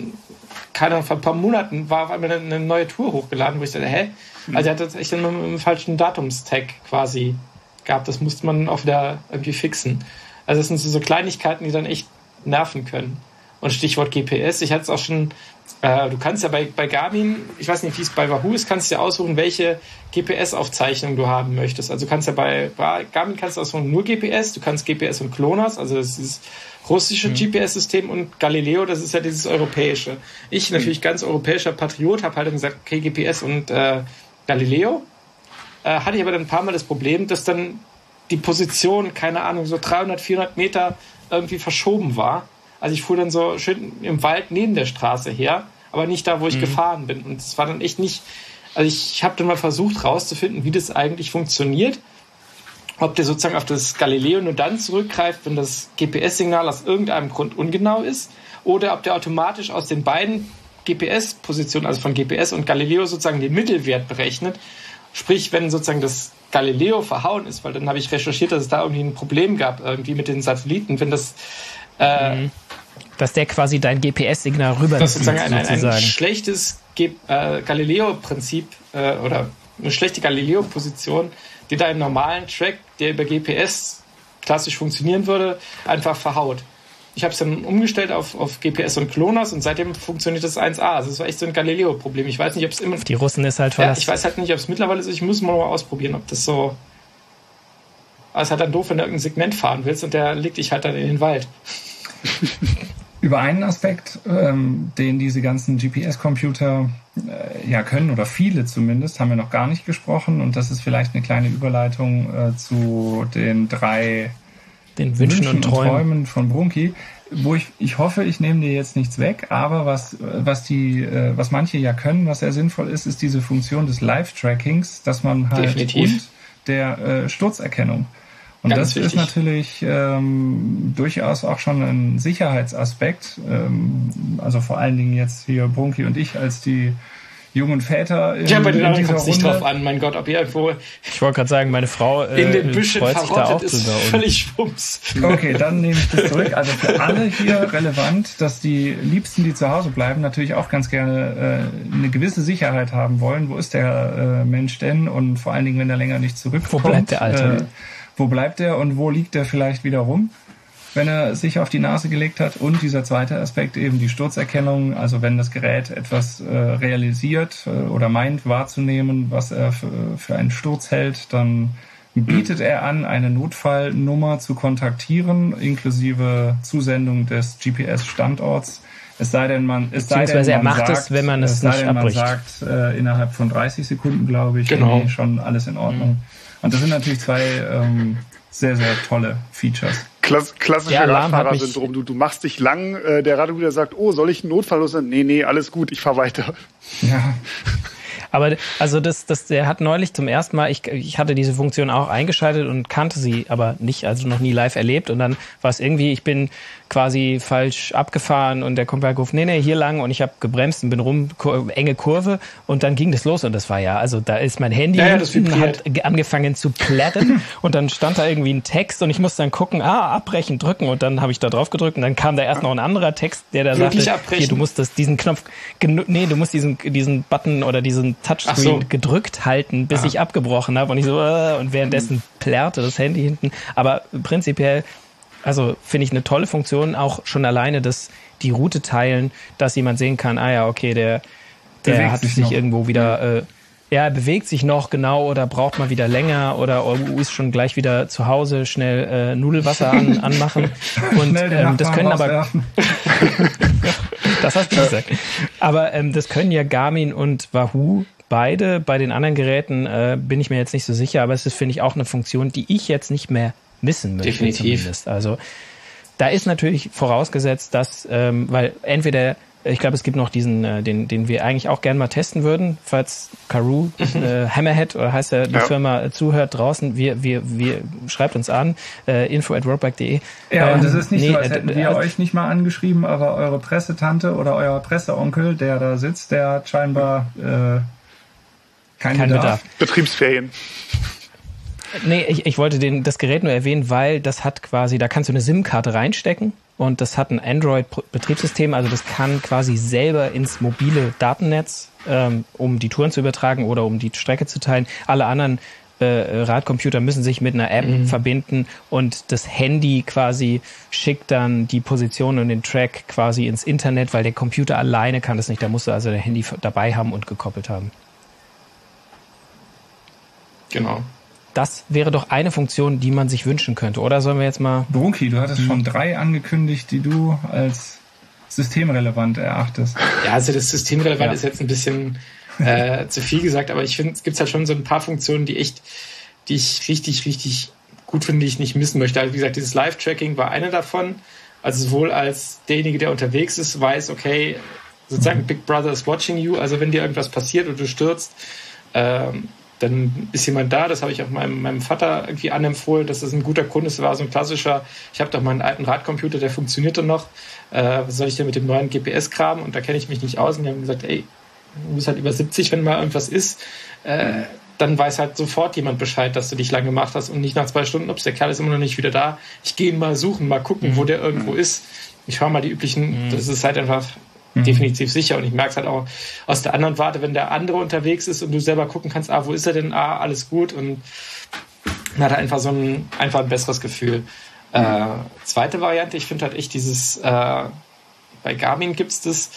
keine Ahnung, vor ein paar Monaten war auf einmal eine neue Tour hochgeladen, wo ich dachte, hä? Also er hat das echt dann mit einem falschen Datumstag quasi gehabt. Das musste man auch wieder irgendwie fixen. Also das sind so, so Kleinigkeiten, die dann echt nerven können. Und Stichwort G P S, ich hatte es auch schon, äh, du kannst ja bei, bei Garmin, ich weiß nicht, wie es bei Wahoo ist, kannst du ja aussuchen, welche G P S-Aufzeichnung du haben möchtest. Also du kannst ja bei, bei Garmin kannst du aussuchen nur G P S, du kannst G P S und GLONASS, also das ist dieses russische mhm. G P S-System, und Galileo, das ist ja dieses europäische. Ich, natürlich mhm. ganz europäischer Patriot, habe halt gesagt, okay, G P S und äh, Galileo. Äh, hatte ich aber dann ein paar Mal das Problem, dass dann die Position, keine Ahnung, so dreihundert, vierhundert Meter irgendwie verschoben war. Also ich fuhr dann so schön im Wald neben der Straße her, aber nicht da, wo ich mhm. gefahren bin. Und es war dann echt nicht, also ich habe dann mal versucht rauszufinden, wie das eigentlich funktioniert. Ob der sozusagen auf das Galileo nur dann zurückgreift, wenn das G P S-Signal aus irgendeinem Grund ungenau ist, oder ob der automatisch aus den beiden G P S-Positionen, also von G P S und Galileo, sozusagen den Mittelwert berechnet. Sprich, wenn sozusagen das Galileo verhauen ist, weil dann habe ich recherchiert, dass es da irgendwie ein Problem gab, irgendwie mit den Satelliten, wenn das äh, mhm. dass der quasi dein G P S-Signal rüber das sozusagen ein, ein, ein schlechtes Ge- äh, Galileo-Prinzip äh, oder eine schlechte Galileo-Position, die da im normalen Track, der über G P S klassisch funktionieren würde, einfach verhaut. Ich habe es dann umgestellt auf, auf G P S und GLONASS, und seitdem funktioniert das eins A. Also es war echt so ein Galileo-Problem. Ich weiß nicht, ob es immer... Die Russen ist halt verlassen. Ja, ich weiß halt nicht, ob es mittlerweile ist. Ich muss mal ausprobieren, ob das so... Aber es ist halt dann doof, wenn du irgendein Segment fahren willst und der legt dich halt dann in den Wald. Über einen Aspekt, ähm, den diese ganzen G P S-Computer äh, ja können, oder viele zumindest, haben wir noch gar nicht gesprochen, und das ist vielleicht eine kleine Überleitung äh, zu den drei den Wünschen, Wünschen und, Träumen. und Träumen von Brunki, wo ich ich hoffe, ich nehme dir jetzt nichts weg, aber was was die äh, was manche ja können, was sehr sinnvoll ist, ist diese Funktion des Live-Trackings, dass man halt Definitiv. und der äh, Sturzerkennung. Und Ganz das wichtig. ist natürlich ähm, durchaus auch schon ein Sicherheitsaspekt. Ähm, also vor allen Dingen jetzt hier Brunki und ich als die jungen Väter in, ja, bei den in anderen dieser kommt es nicht Runde. drauf an, mein Gott, ob ihr irgendwo Ich wollte gerade sagen, meine Frau äh, in den Büschen freut sich da auch verrottet ist, drüber. völlig schwumms. Okay, dann nehme ich das zurück. Also für alle hier relevant, dass die Liebsten, die zu Hause bleiben, natürlich auch ganz gerne äh, eine gewisse Sicherheit haben wollen. Wo ist der äh, Mensch denn? Und vor allen Dingen, wenn er länger nicht zurückkommt. Wo bleibt der Alte? Äh, wo bleibt er und wo liegt er vielleicht wieder rum, wenn er sich auf die Nase gelegt hat? Und dieser zweite Aspekt eben die Sturzerkennung, also wenn das Gerät etwas äh, realisiert äh, oder meint wahrzunehmen, was er für, für einen Sturz hält, dann bietet er an, eine Notfallnummer zu kontaktieren, inklusive Zusendung des G P S-Standorts. Es sei denn, man, es sei denn, man er macht sagt, es, wenn man es, es sei nicht denn, abbricht. Man sagt äh, innerhalb von dreißig Sekunden, glaube ich, genau. nee, schon alles in Ordnung. Mhm. Und das sind natürlich zwei ähm, sehr, sehr tolle Features. Klass, klassische Radfahrersyndrom. Du, du machst dich lang, äh, der Radler sagt, oh, soll ich einen Notfall los sein? Nee, nee, alles gut, ich fahr weiter. Ja. Aber also das, das, der hat neulich zum ersten Mal, ich, ich hatte diese Funktion auch eingeschaltet und kannte sie aber nicht, also noch nie live erlebt. Und dann war es irgendwie, ich bin quasi falsch abgefahren und der Kumpel hat gerufen, nee, nee, hier lang, und ich habe gebremst und bin rum, kur- enge Kurve, und dann ging das los, und das war ja, also da ist mein Handy, ja, ja, das hat angefangen zu plärren und dann stand da irgendwie ein Text und ich musste dann gucken, ah, abbrechen, drücken, und dann habe ich da drauf gedrückt und dann kam da erst noch ein anderer Text, der da Wirklich sagte, abbrechen? hier, du musst das, diesen Knopf, genu- nee, du musst diesen, diesen Button oder diesen Touchscreen so. gedrückt halten, bis Aha. ich abgebrochen habe, und ich so, äh, und währenddessen plärrte das Handy hinten, aber prinzipiell, also finde ich eine tolle Funktion, auch schon alleine, dass die Route teilen, dass jemand sehen kann, ah ja, okay, der, der Bewegt hat sich sich noch. irgendwo wieder, äh, ja, er bewegt sich noch, genau, oder braucht mal wieder länger, oder oh, ist schon gleich wieder zu Hause, schnell äh, Nudelwasser an, anmachen. Und Schnell den ähm, das Nachbarn können aber, rauswerfen. das hast du gesagt. Aber ähm, das können ja Garmin und Wahoo beide. Bei den anderen Geräten äh, bin ich mir jetzt nicht so sicher, aber es ist, finde ich, auch eine Funktion, die ich jetzt nicht mehr missen möchte. Definitiv. Zumindest. Also da ist natürlich vorausgesetzt, dass, ähm, weil entweder, ich glaube, es gibt noch diesen, äh, den, den wir eigentlich auch gerne mal testen würden, falls Karoo, äh, Hammerhead, oder heißt der, die Ja. Firma, äh, zuhört draußen, wir, wir, wir, schreibt uns an, äh, info at roadbike punkt de. Ja, und Ähm, es ist nicht nee, so, als äh, hätten wir äh, euch nicht mal angeschrieben, aber eure Pressetante oder euer Presseonkel, der da sitzt, der hat scheinbar äh, keinen Kein Bedarf. Bedarf. Betriebsferien. Nee, ich, ich wollte den, das Gerät nur erwähnen, weil das hat quasi, da kannst du eine SIM-Karte reinstecken und das hat ein Android-Betriebssystem, also das kann quasi selber ins mobile Datennetz, ähm, um die Touren zu übertragen oder um die Strecke zu teilen. Alle anderen äh, Radcomputer müssen sich mit einer App mhm. verbinden und das Handy quasi schickt dann die Position und den Track quasi ins Internet, weil der Computer alleine kann das nicht. Da musst du also dein Handy dabei haben und gekoppelt haben. Genau. Das wäre doch eine Funktion, die man sich wünschen könnte. Oder sollen wir jetzt mal... Brunki, du hattest schon drei angekündigt, die du als systemrelevant erachtest. Ja, also das systemrelevant ja. ist jetzt ein bisschen äh, zu viel gesagt, aber ich finde, es gibt halt schon so ein paar Funktionen, die echt, die ich richtig, richtig gut finde, die ich nicht missen möchte. Also wie gesagt, dieses Live-Tracking war eine davon. Also sowohl als derjenige, der unterwegs ist, weiß, okay, sozusagen Big Brother is watching you. Also wenn dir irgendwas passiert und du stürzt, ähm, dann ist jemand da, das habe ich auch meinem, meinem Vater irgendwie anempfohlen, dass das ein guter Kunde ist, das war so ein klassischer, ich habe doch meinen alten Radcomputer, der funktionierte noch, äh, was soll ich denn mit dem neuen G P S-Kram, und da kenne ich mich nicht aus, und die haben gesagt, ey, du bist halt über siebzig, wenn mal irgendwas ist, äh, dann weiß halt sofort jemand Bescheid, dass du dich lang gemacht hast und nicht nach zwei Stunden, ups, der Kerl ist immer noch nicht wieder da, ich gehe ihn mal suchen, mal gucken, mhm. wo der irgendwo ist, ich höre mal die üblichen, mhm. das ist halt einfach Mhm. definitiv sicher, und ich merke es halt auch aus der anderen Warte, wenn der andere unterwegs ist und du selber gucken kannst, ah, wo ist er denn, ah, alles gut, und man hat einfach so ein, einfach ein besseres Gefühl. Mhm. Äh, zweite Variante, ich finde halt echt dieses, äh, bei Garmin gibt es das,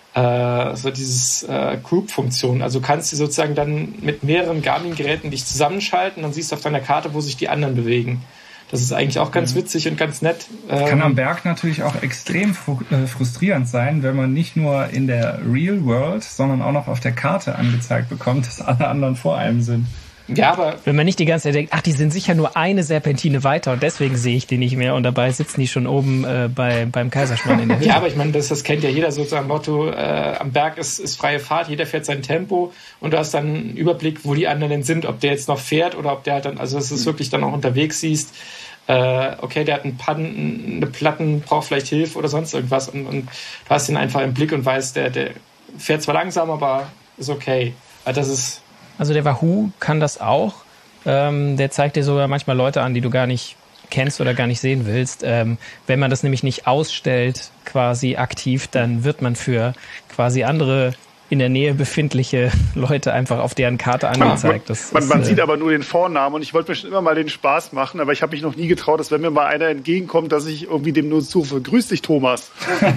äh, so dieses äh, Group-Funktion, also du kannst du sozusagen dann mit mehreren Garmin-Geräten dich zusammenschalten, dann siehst du auf deiner Karte, wo sich die anderen bewegen. Das ist eigentlich auch ganz witzig und ganz nett. Das kann am Berg natürlich auch extrem frustrierend sein, wenn man nicht nur in der Real World, sondern auch noch auf der Karte angezeigt bekommt, dass alle anderen vor einem sind. Ja, aber wenn man nicht die ganze Zeit denkt, ach, die sind sicher nur eine Serpentine weiter und deswegen sehe ich die nicht mehr, und dabei sitzen die schon oben äh, bei, beim Kaiserschmarrn in der Hütte. Ja, aber ich meine, das, das kennt ja jeder sozusagen, Motto, äh, am Berg ist, ist freie Fahrt, jeder fährt sein Tempo, und du hast dann einen Überblick, wo die anderen denn sind, ob der jetzt noch fährt oder ob der halt dann, also dass du es wirklich dann auch unterwegs siehst, äh, okay, der hat einen Pannen, eine Platten, braucht vielleicht Hilfe oder sonst irgendwas, und, und du hast ihn einfach im Blick und weißt, der, der fährt zwar langsam, aber ist okay. Also das ist Also der Wahoo kann das auch. Ähm, der zeigt dir sogar manchmal Leute an, die du gar nicht kennst oder gar nicht sehen willst. Ähm, wenn man das nämlich nicht ausstellt, quasi aktiv, dann wird man für quasi andere in der Nähe befindliche Leute einfach auf deren Karte angezeigt. Das man ist, man äh, sieht aber nur den Vornamen, und ich wollte mir schon immer mal den Spaß machen, aber ich habe mich noch nie getraut, dass wenn mir mal einer entgegenkommt, dass ich irgendwie dem nur zurufe, grüß dich, Thomas.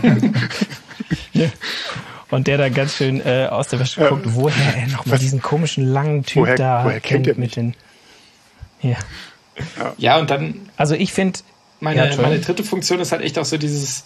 ja. Und der da ganz schön äh, aus der Wäsche guckt, ähm, woher er nochmal diesen komischen langen Typ woher, da woher kennt kennt mit mich? den. Ja. Ja, ja, und dann. Also ich finde. Meine, ja, meine dritte Funktion ist halt echt auch so dieses,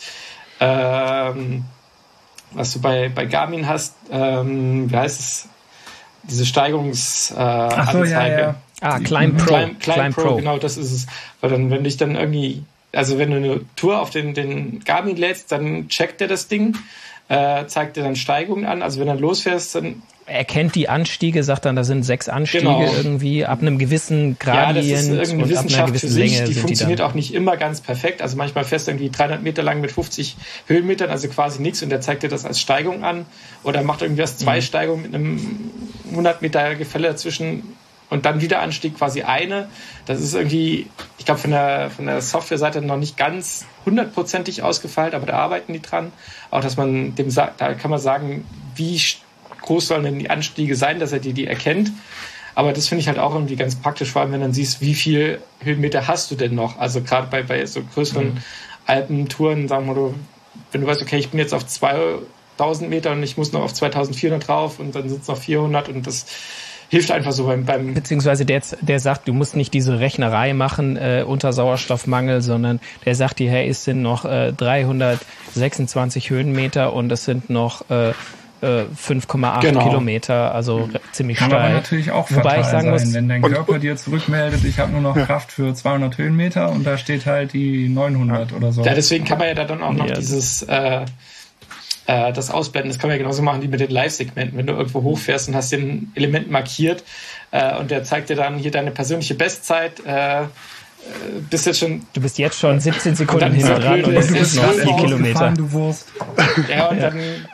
ähm, was du bei, bei Garmin hast, ähm, wie heißt es? Diese Steigerungsanzeige. Äh, so, ja, ja. Ah, Climb Pro. Climb, Climb, Climb Pro, Pro, genau, das ist es. Weil dann, wenn dich dann irgendwie, also wenn du eine Tour auf den, den Garmin lädst, dann checkt er das Ding. Äh, zeigt dir dann Steigungen an. Also wenn du losfährst, dann... Er kennt die Anstiege, sagt dann, da sind sechs Anstiege genau. irgendwie ab einem gewissen Gradient. Ja, das ist irgendeine Wissenschaft für sich. Länge die funktioniert die auch nicht immer ganz perfekt. Also manchmal fährst du irgendwie dreihundert Meter lang mit fünfzig Höhenmetern, also quasi nichts, und der zeigt dir das als Steigung an. Oder macht irgendwas zwei mhm. Steigungen mit einem hundert Meter Gefälle dazwischen und dann wieder Anstieg, quasi eine. Das ist irgendwie, ich glaube, von der, von der Softwareseite noch nicht ganz hundertprozentig ausgefeilt, aber da arbeiten die dran. Auch, dass man dem sagt, da kann man sagen, wie groß sollen denn die Anstiege sein, dass er die, die erkennt. Aber das finde ich halt auch irgendwie ganz praktisch, vor allem wenn du dann siehst, wie viel Höhenmeter hast du denn noch. Also gerade bei, bei so größeren mhm. Alpentouren, sagen wir mal, wenn du weißt, okay, ich bin jetzt auf zweitausend Meter und ich muss noch auf zweitausendvierhundert drauf und dann sind es noch vierhundert, und das hilft einfach so beim... beim Beziehungsweise der, der sagt, du musst nicht diese Rechnerei machen äh, unter Sauerstoffmangel, sondern der sagt dir, hey, es sind noch äh, dreihundertsechsundzwanzig Höhenmeter und es sind noch äh, äh, fünf Komma acht genau. Kilometer, also mhm. ziemlich Kann steil. Kann aber natürlich auch Wobei fatal ich sagen sein, muss, wenn dein Körper dir zurückmeldet, ich habe nur noch Kraft für zweihundert Höhenmeter, und da steht halt die neunhundert oder so. Ja, deswegen kann man ja da dann auch noch ja. dieses... Äh, das ausblenden, das kann man ja genauso machen wie mit den Live-Segmenten. Wenn du irgendwo hochfährst und hast den Element markiert äh, und der zeigt dir dann hier deine persönliche Bestzeit, äh, bist jetzt schon... Du bist jetzt schon siebzehn Sekunden hinten dran und du bist noch vier Kilometer. Du Wurst. Ja, und dann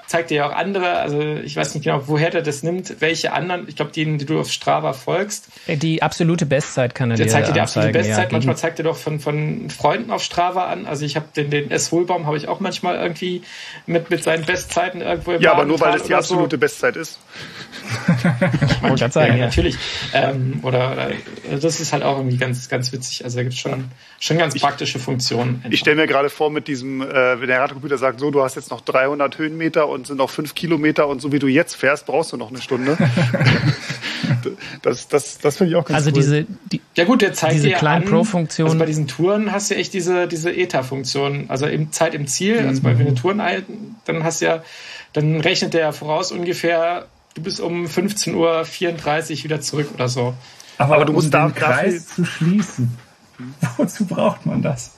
zeigt dir ja auch andere, also ich weiß nicht genau, woher der das nimmt, welche anderen, ich glaube, denen, die du auf Strava folgst. Die absolute Bestzeit kann er dir Der zeigt dir die absolute anzeigen, Bestzeit, ja, manchmal zeigt er doch von, von Freunden auf Strava an, also ich habe den, den S. Hohlbaum habe ich auch manchmal irgendwie mit, mit seinen Bestzeiten irgendwo im Ja, aber nur weil das die absolute so. Bestzeit ist. Ich wollte gerade sagen, ja, ja. natürlich. Ähm, oder, oder das ist halt auch irgendwie ganz, ganz witzig. Also da gibt es schon, schon ganz praktische Funktionen. Einfach. Ich stelle mir gerade vor, mit diesem, äh, wenn der Radcomputer sagt, so, du hast jetzt noch dreihundert Höhenmeter und sind noch fünf Kilometer und so wie du jetzt fährst, brauchst du noch eine Stunde. das das, das finde ich auch ganz also cool. Diese, die, ja gut, der zeigt diese dir kleinen an, Pro-Funktionen. Also bei diesen Touren hast du echt diese, diese E T A-Funktion. Also im Zeit im Ziel, also bei, wenn du Touren ein, dann hast du ja, dann rechnet der voraus ungefähr, du bist um fünfzehn Uhr vierunddreißig wieder zurück oder so. Aber, Aber du musst um da den Kreis zu schließen. Wozu braucht man das?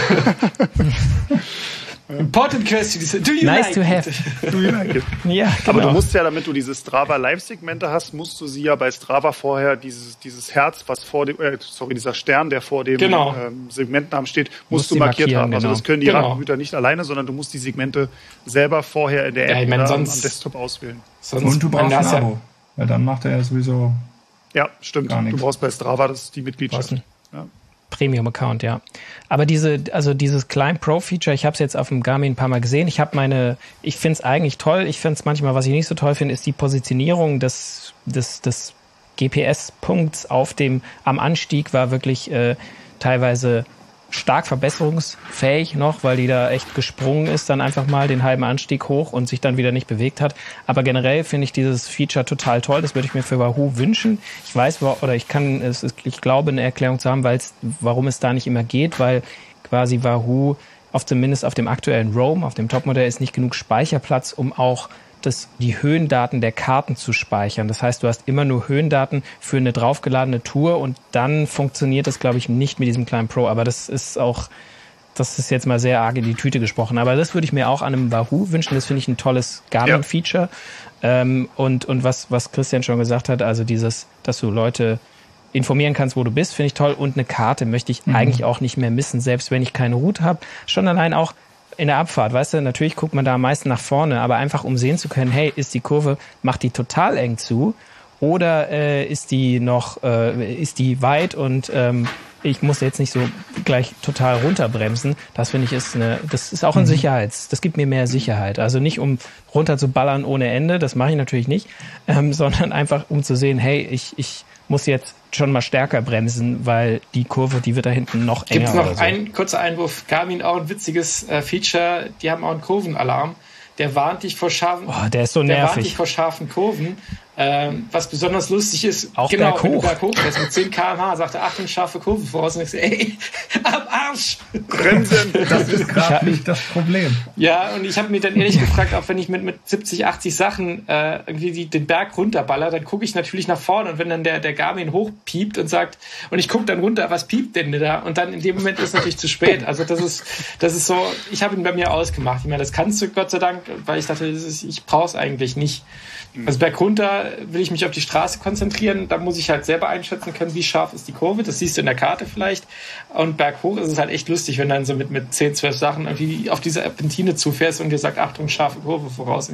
Important question. Do you nice like to have. it? Do you like it? Ja, genau. Aber du musst ja, damit du diese Strava-Live-Segmente hast, musst du sie ja bei Strava vorher dieses, dieses Herz, was vor dem, äh, sorry, dieser Stern, der vor dem genau. ähm, Segmentnamen steht, musst, musst du markiert haben. genau. Also das können die genau. Radcomputer nicht alleine, sondern du musst die Segmente selber vorher in der App ja, ich mein, oder sonst, am Desktop auswählen. Sonst Und du brauchst ein Abo. Ja, weil dann macht er ja sowieso. Ja, stimmt. Du brauchst bei Strava das die Mitgliedschaft. Ja. Premium-Account, ja. Aber diese, also dieses Climb Pro-Feature, ich habe es jetzt auf dem Garmin ein paar Mal gesehen. Ich habe meine, ich finde es eigentlich toll. Ich finde es manchmal, was ich nicht so toll finde, ist die Positionierung des, des, des G P S-Punkts auf dem, am Anstieg war wirklich äh, teilweise stark verbesserungsfähig noch, weil die da echt gesprungen ist, dann einfach mal den halben Anstieg hoch und sich dann wieder nicht bewegt hat. Aber generell finde ich dieses Feature total toll. Das würde ich mir für Wahoo wünschen. Ich weiß, oder ich kann, es ist, ich glaube, eine Erklärung zu haben, weil es, warum es da nicht immer geht, weil quasi Wahoo auf zumindest auf dem aktuellen Roam, auf dem Topmodell ist nicht genug Speicherplatz, um auch das, die Höhendaten der Karten zu speichern. Das heißt, du hast immer nur Höhendaten für eine draufgeladene Tour und dann funktioniert das, glaube ich, nicht mit diesem kleinen Pro. Aber das ist auch, das ist jetzt mal sehr arg in die Tüte gesprochen. Aber das würde ich mir auch an einem Wahoo wünschen. Das finde ich ein tolles Garmin-Feature. Ja. Ähm, und und was, was Christian schon gesagt hat, also dieses, dass du Leute informieren kannst, wo du bist, finde ich toll. Und eine Karte möchte ich mhm. eigentlich auch nicht mehr missen, selbst wenn ich keine Route habe. Schon allein auch in der Abfahrt, weißt du, natürlich guckt man da am meisten nach vorne, aber einfach um sehen zu können, hey, ist die Kurve, macht die total eng zu oder äh, ist die noch, äh, ist die weit und ähm, ich muss jetzt nicht so gleich total runterbremsen. Das finde ich ist eine, das ist auch ein Sicherheits, das gibt mir mehr Sicherheit. Also nicht um runter zu ballern ohne Ende, das mache ich natürlich nicht, ähm, sondern einfach um zu sehen, hey, ich, ich muss jetzt schon mal stärker bremsen, weil die Kurve, die wird da hinten noch enger. Gibt's noch oder so. ein kurzer Einwurf? Garmin auch ein witziges äh, Feature. Die haben auch einen Kurvenalarm. Der warnt dich vor scharfen. Oh, der ist so der nervig. warnt dich vor scharfen Kurven. Ähm, was besonders lustig ist, auch genau, berghoch. wenn du berghoch fährst mit zehn Kilometer pro Stunde, sagt er, Achtung, scharfe Kurve voraus. Und ich so, ey, am Arsch! Bremsen! Das ist gerade nicht das Problem. Ja, und ich habe mir dann ehrlich gefragt, auch wenn ich mit, mit siebzig, achtzig Sachen äh, irgendwie die, den Berg runterballer, dann gucke ich natürlich nach vorne und wenn dann der, der Garmin hochpiept und sagt, und ich gucke dann runter, was piept denn da? Und dann in dem Moment ist es natürlich zu spät. Also das ist, das ist so, ich habe ihn bei mir ausgemacht. Ich meine, das kannst du Gott sei Dank, weil ich dachte, das ist, ich brauche es eigentlich nicht. Also bergunter will ich mich auf die Straße konzentrieren, da muss ich halt selber einschätzen können, wie scharf ist die Kurve, das siehst du in der Karte vielleicht. Und berghoch ist es halt echt lustig, wenn du dann so mit, mit zehn, zwölf Sachen irgendwie auf diese Serpentine zufährst und dir sagt, Achtung, scharfe Kurve voraus.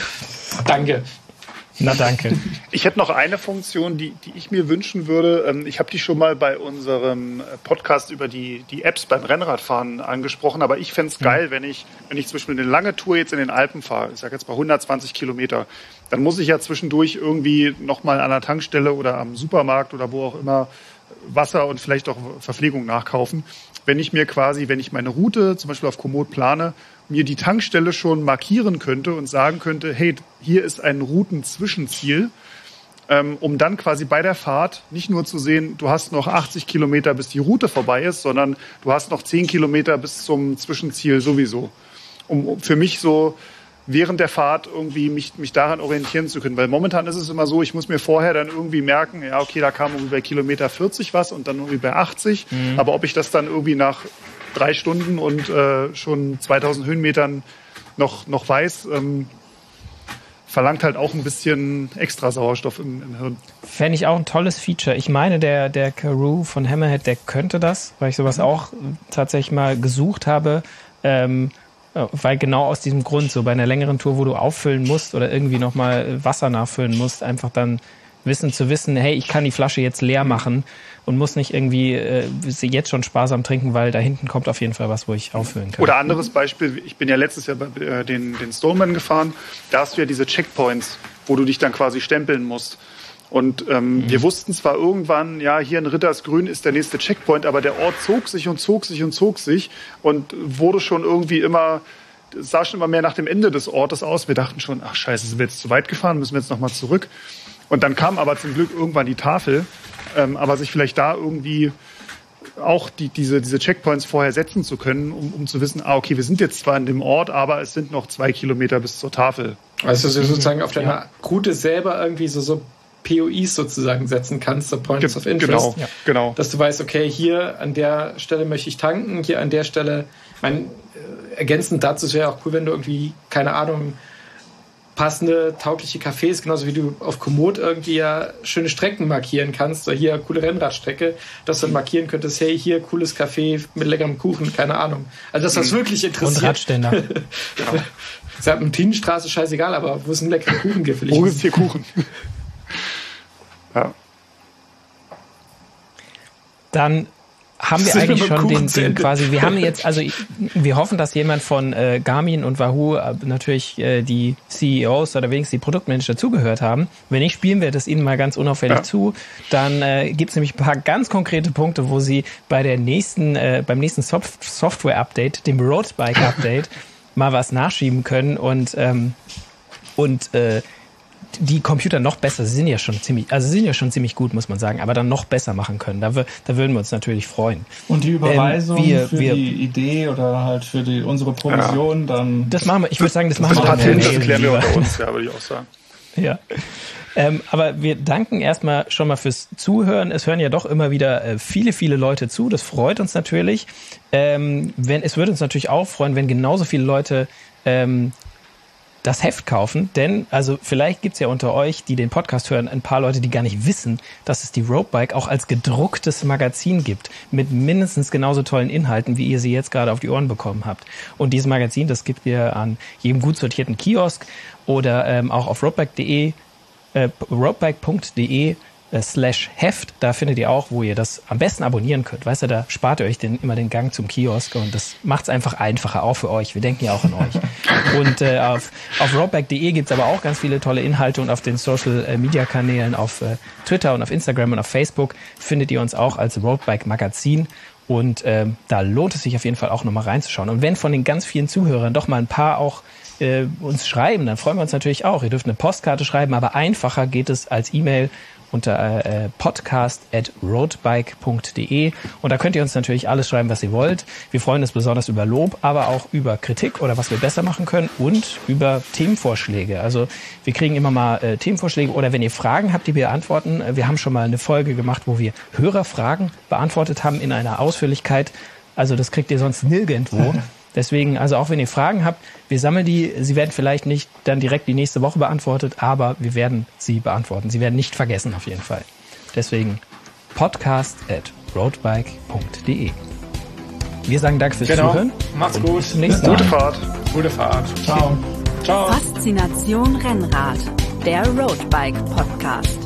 Danke. Na danke. Ich hätte noch eine Funktion, die, die ich mir wünschen würde. Ich habe die schon mal bei unserem Podcast über die, die Apps beim Rennradfahren angesprochen, aber ich fände es geil, wenn ich, wenn ich zum Beispiel eine lange Tour jetzt in den Alpen fahre, ich sage jetzt mal hundertzwanzig Kilometer, dann muss ich ja zwischendurch irgendwie nochmal an der Tankstelle oder am Supermarkt oder wo auch immer Wasser und vielleicht auch Verpflegung nachkaufen. Wenn ich mir quasi, wenn ich meine Route zum Beispiel auf Komoot plane, mir die Tankstelle schon markieren könnte und sagen könnte, hey, hier ist ein Routenzwischenziel, ähm, um dann quasi bei der Fahrt nicht nur zu sehen, du hast noch achtzig Kilometer, bis die Route vorbei ist, sondern du hast noch zehn Kilometer bis zum Zwischenziel sowieso. Um, um für mich so während der Fahrt irgendwie mich, mich daran orientieren zu können. Weil momentan ist es immer so, ich muss mir vorher dann irgendwie merken, ja, okay, da kam irgendwie bei Kilometer vierzig was und dann irgendwie bei achtzig. Mhm. Aber ob ich das dann irgendwie nach drei Stunden und äh, schon zweitausend Höhenmetern noch, noch weiß, ähm, verlangt halt auch ein bisschen extra Sauerstoff im, im Hirn. Fände ich auch ein tolles Feature. Ich meine, der, der Karoo von Hammerhead, der könnte das, weil ich sowas auch tatsächlich mal gesucht habe. Ähm, weil genau aus diesem Grund, so bei einer längeren Tour, wo du auffüllen musst oder irgendwie nochmal Wasser nachfüllen musst, einfach dann wissen zu wissen, hey, ich kann die Flasche jetzt leer machen und muss nicht irgendwie äh, sie jetzt schon sparsam trinken, weil da hinten kommt auf jeden Fall was, wo ich auffüllen kann. Oder anderes Beispiel, ich bin ja letztes Jahr bei äh, den, den Stoneman gefahren, da hast du ja diese Checkpoints, wo du dich dann quasi stempeln musst. Und ähm, mhm. wir wussten zwar irgendwann, ja, hier in Rittersgrün ist der nächste Checkpoint, aber der Ort zog sich und zog sich und zog sich und wurde schon irgendwie immer, sah schon immer mehr nach dem Ende des Ortes aus. Wir dachten schon, ach scheiße, sind wir jetzt zu weit gefahren, müssen wir jetzt nochmal zurück. Und dann kam aber zum Glück irgendwann die Tafel, ähm, aber sich vielleicht da irgendwie auch die, diese, diese Checkpoints vorher setzen zu können, um, um zu wissen, ah, okay, wir sind jetzt zwar in dem Ort, aber es sind noch zwei Kilometer bis zur Tafel. Also sozusagen auf deiner ja. Route selber irgendwie so, so P O Is sozusagen setzen kannst, so Points Ge- of Interest. Genau, ja. genau. Dass du weißt, okay, hier an der Stelle möchte ich tanken, hier an der Stelle, mein, äh, ergänzend dazu wäre auch cool, wenn du irgendwie, keine Ahnung, passende, taugliche Cafés, genauso wie du auf Komoot irgendwie ja schöne Strecken markieren kannst, oder hier coole Rennradstrecke, dass du dann markieren könntest, hey, hier cooles Café mit leckerem Kuchen, keine Ahnung. Also dass das mhm. wirklich interessiert. Und Radständer. Genau. Ist ja mit Tinenstraße scheißegal, aber wo es einen leckeren Kuchen gibt, will ich Wo ist hier Kuchen? Ja. Dann haben wir eigentlich schon den, den quasi, wir haben jetzt, also wir hoffen, dass jemand von äh, Garmin und Wahoo äh, natürlich äh, die C E Os oder wenigstens die Produktmanager zugehört haben. Wenn nicht, spielen wir das Ihnen mal ganz unauffällig ja. zu. Dann äh, gibt es nämlich ein paar ganz konkrete Punkte, wo Sie bei der nächsten, äh, beim nächsten Soft- Software-Update, dem Roadbike-Update, mal was nachschieben können und ähm, und äh, die Computer noch besser, sie sind ja schon ziemlich, also sie sind ja schon ziemlich gut, muss man sagen, aber dann noch besser machen können. Da, w- da würden wir uns natürlich freuen. Und die Überweisung ähm, wir, für wir, die Idee oder halt für die unsere Provision, ja. dann... Das machen wir, ich würde sagen, das, das machen wir dann. Das klären wir unter uns, ja, würde ich auch sagen. Ja. Ähm, aber wir danken erstmal schon mal fürs Zuhören. Es hören ja doch immer wieder äh, viele, viele Leute zu. Das freut uns natürlich. Ähm, wenn, es würde uns natürlich auch freuen, wenn genauso viele Leute ähm, das Heft kaufen, denn also vielleicht gibt's ja unter euch, die den Podcast hören, ein paar Leute, die gar nicht wissen, dass es die Roadbike auch als gedrucktes Magazin gibt, mit mindestens genauso tollen Inhalten, wie ihr sie jetzt gerade auf die Ohren bekommen habt. Und dieses Magazin, das gibt ihr an jedem gut sortierten Kiosk oder ähm, auch auf roadbike.de, äh, roadbike.de äh, slash Heft, da findet ihr auch, wo ihr das am besten abonnieren könnt. Weißt du, da spart ihr euch den, immer den Gang zum Kiosk und das macht's einfach einfacher, auch für euch. Wir denken ja auch an euch. Und äh, auf, auf roadbike.de gibt's aber auch ganz viele tolle Inhalte und auf den Social-Media-Kanälen, auf äh, Twitter und auf Instagram und auf Facebook findet ihr uns auch als Roadbike Magazin. Und äh, da lohnt es sich auf jeden Fall auch nochmal reinzuschauen. Und wenn von den ganz vielen Zuhörern doch mal ein paar auch äh, uns schreiben, dann freuen wir uns natürlich auch. Ihr dürft eine Postkarte schreiben, aber einfacher geht es als E-Mail unter äh, podcast at roadbike punkt de und da könnt ihr uns natürlich alles schreiben, was ihr wollt. Wir freuen uns besonders über Lob, aber auch über Kritik oder was wir besser machen können und über Themenvorschläge. Also wir kriegen immer mal äh, Themenvorschläge oder wenn ihr Fragen habt, die wir beantworten. Wir haben schon mal eine Folge gemacht, wo wir Hörerfragen beantwortet haben in einer Ausführlichkeit. Also das kriegt ihr sonst nirgendwo. Deswegen, also auch wenn ihr Fragen habt, wir sammeln die. Sie werden vielleicht nicht dann direkt die nächste Woche beantwortet, aber wir werden sie beantworten. Sie werden nicht vergessen auf jeden Fall. Deswegen podcast at roadbike punkt de. Wir sagen Danke fürs genau. Zuhören. Macht's gut. Bis zum nächsten Mal. Gute Fahrt. Gute Fahrt. Ciao. Ciao. Faszination Rennrad, der Roadbike Podcast.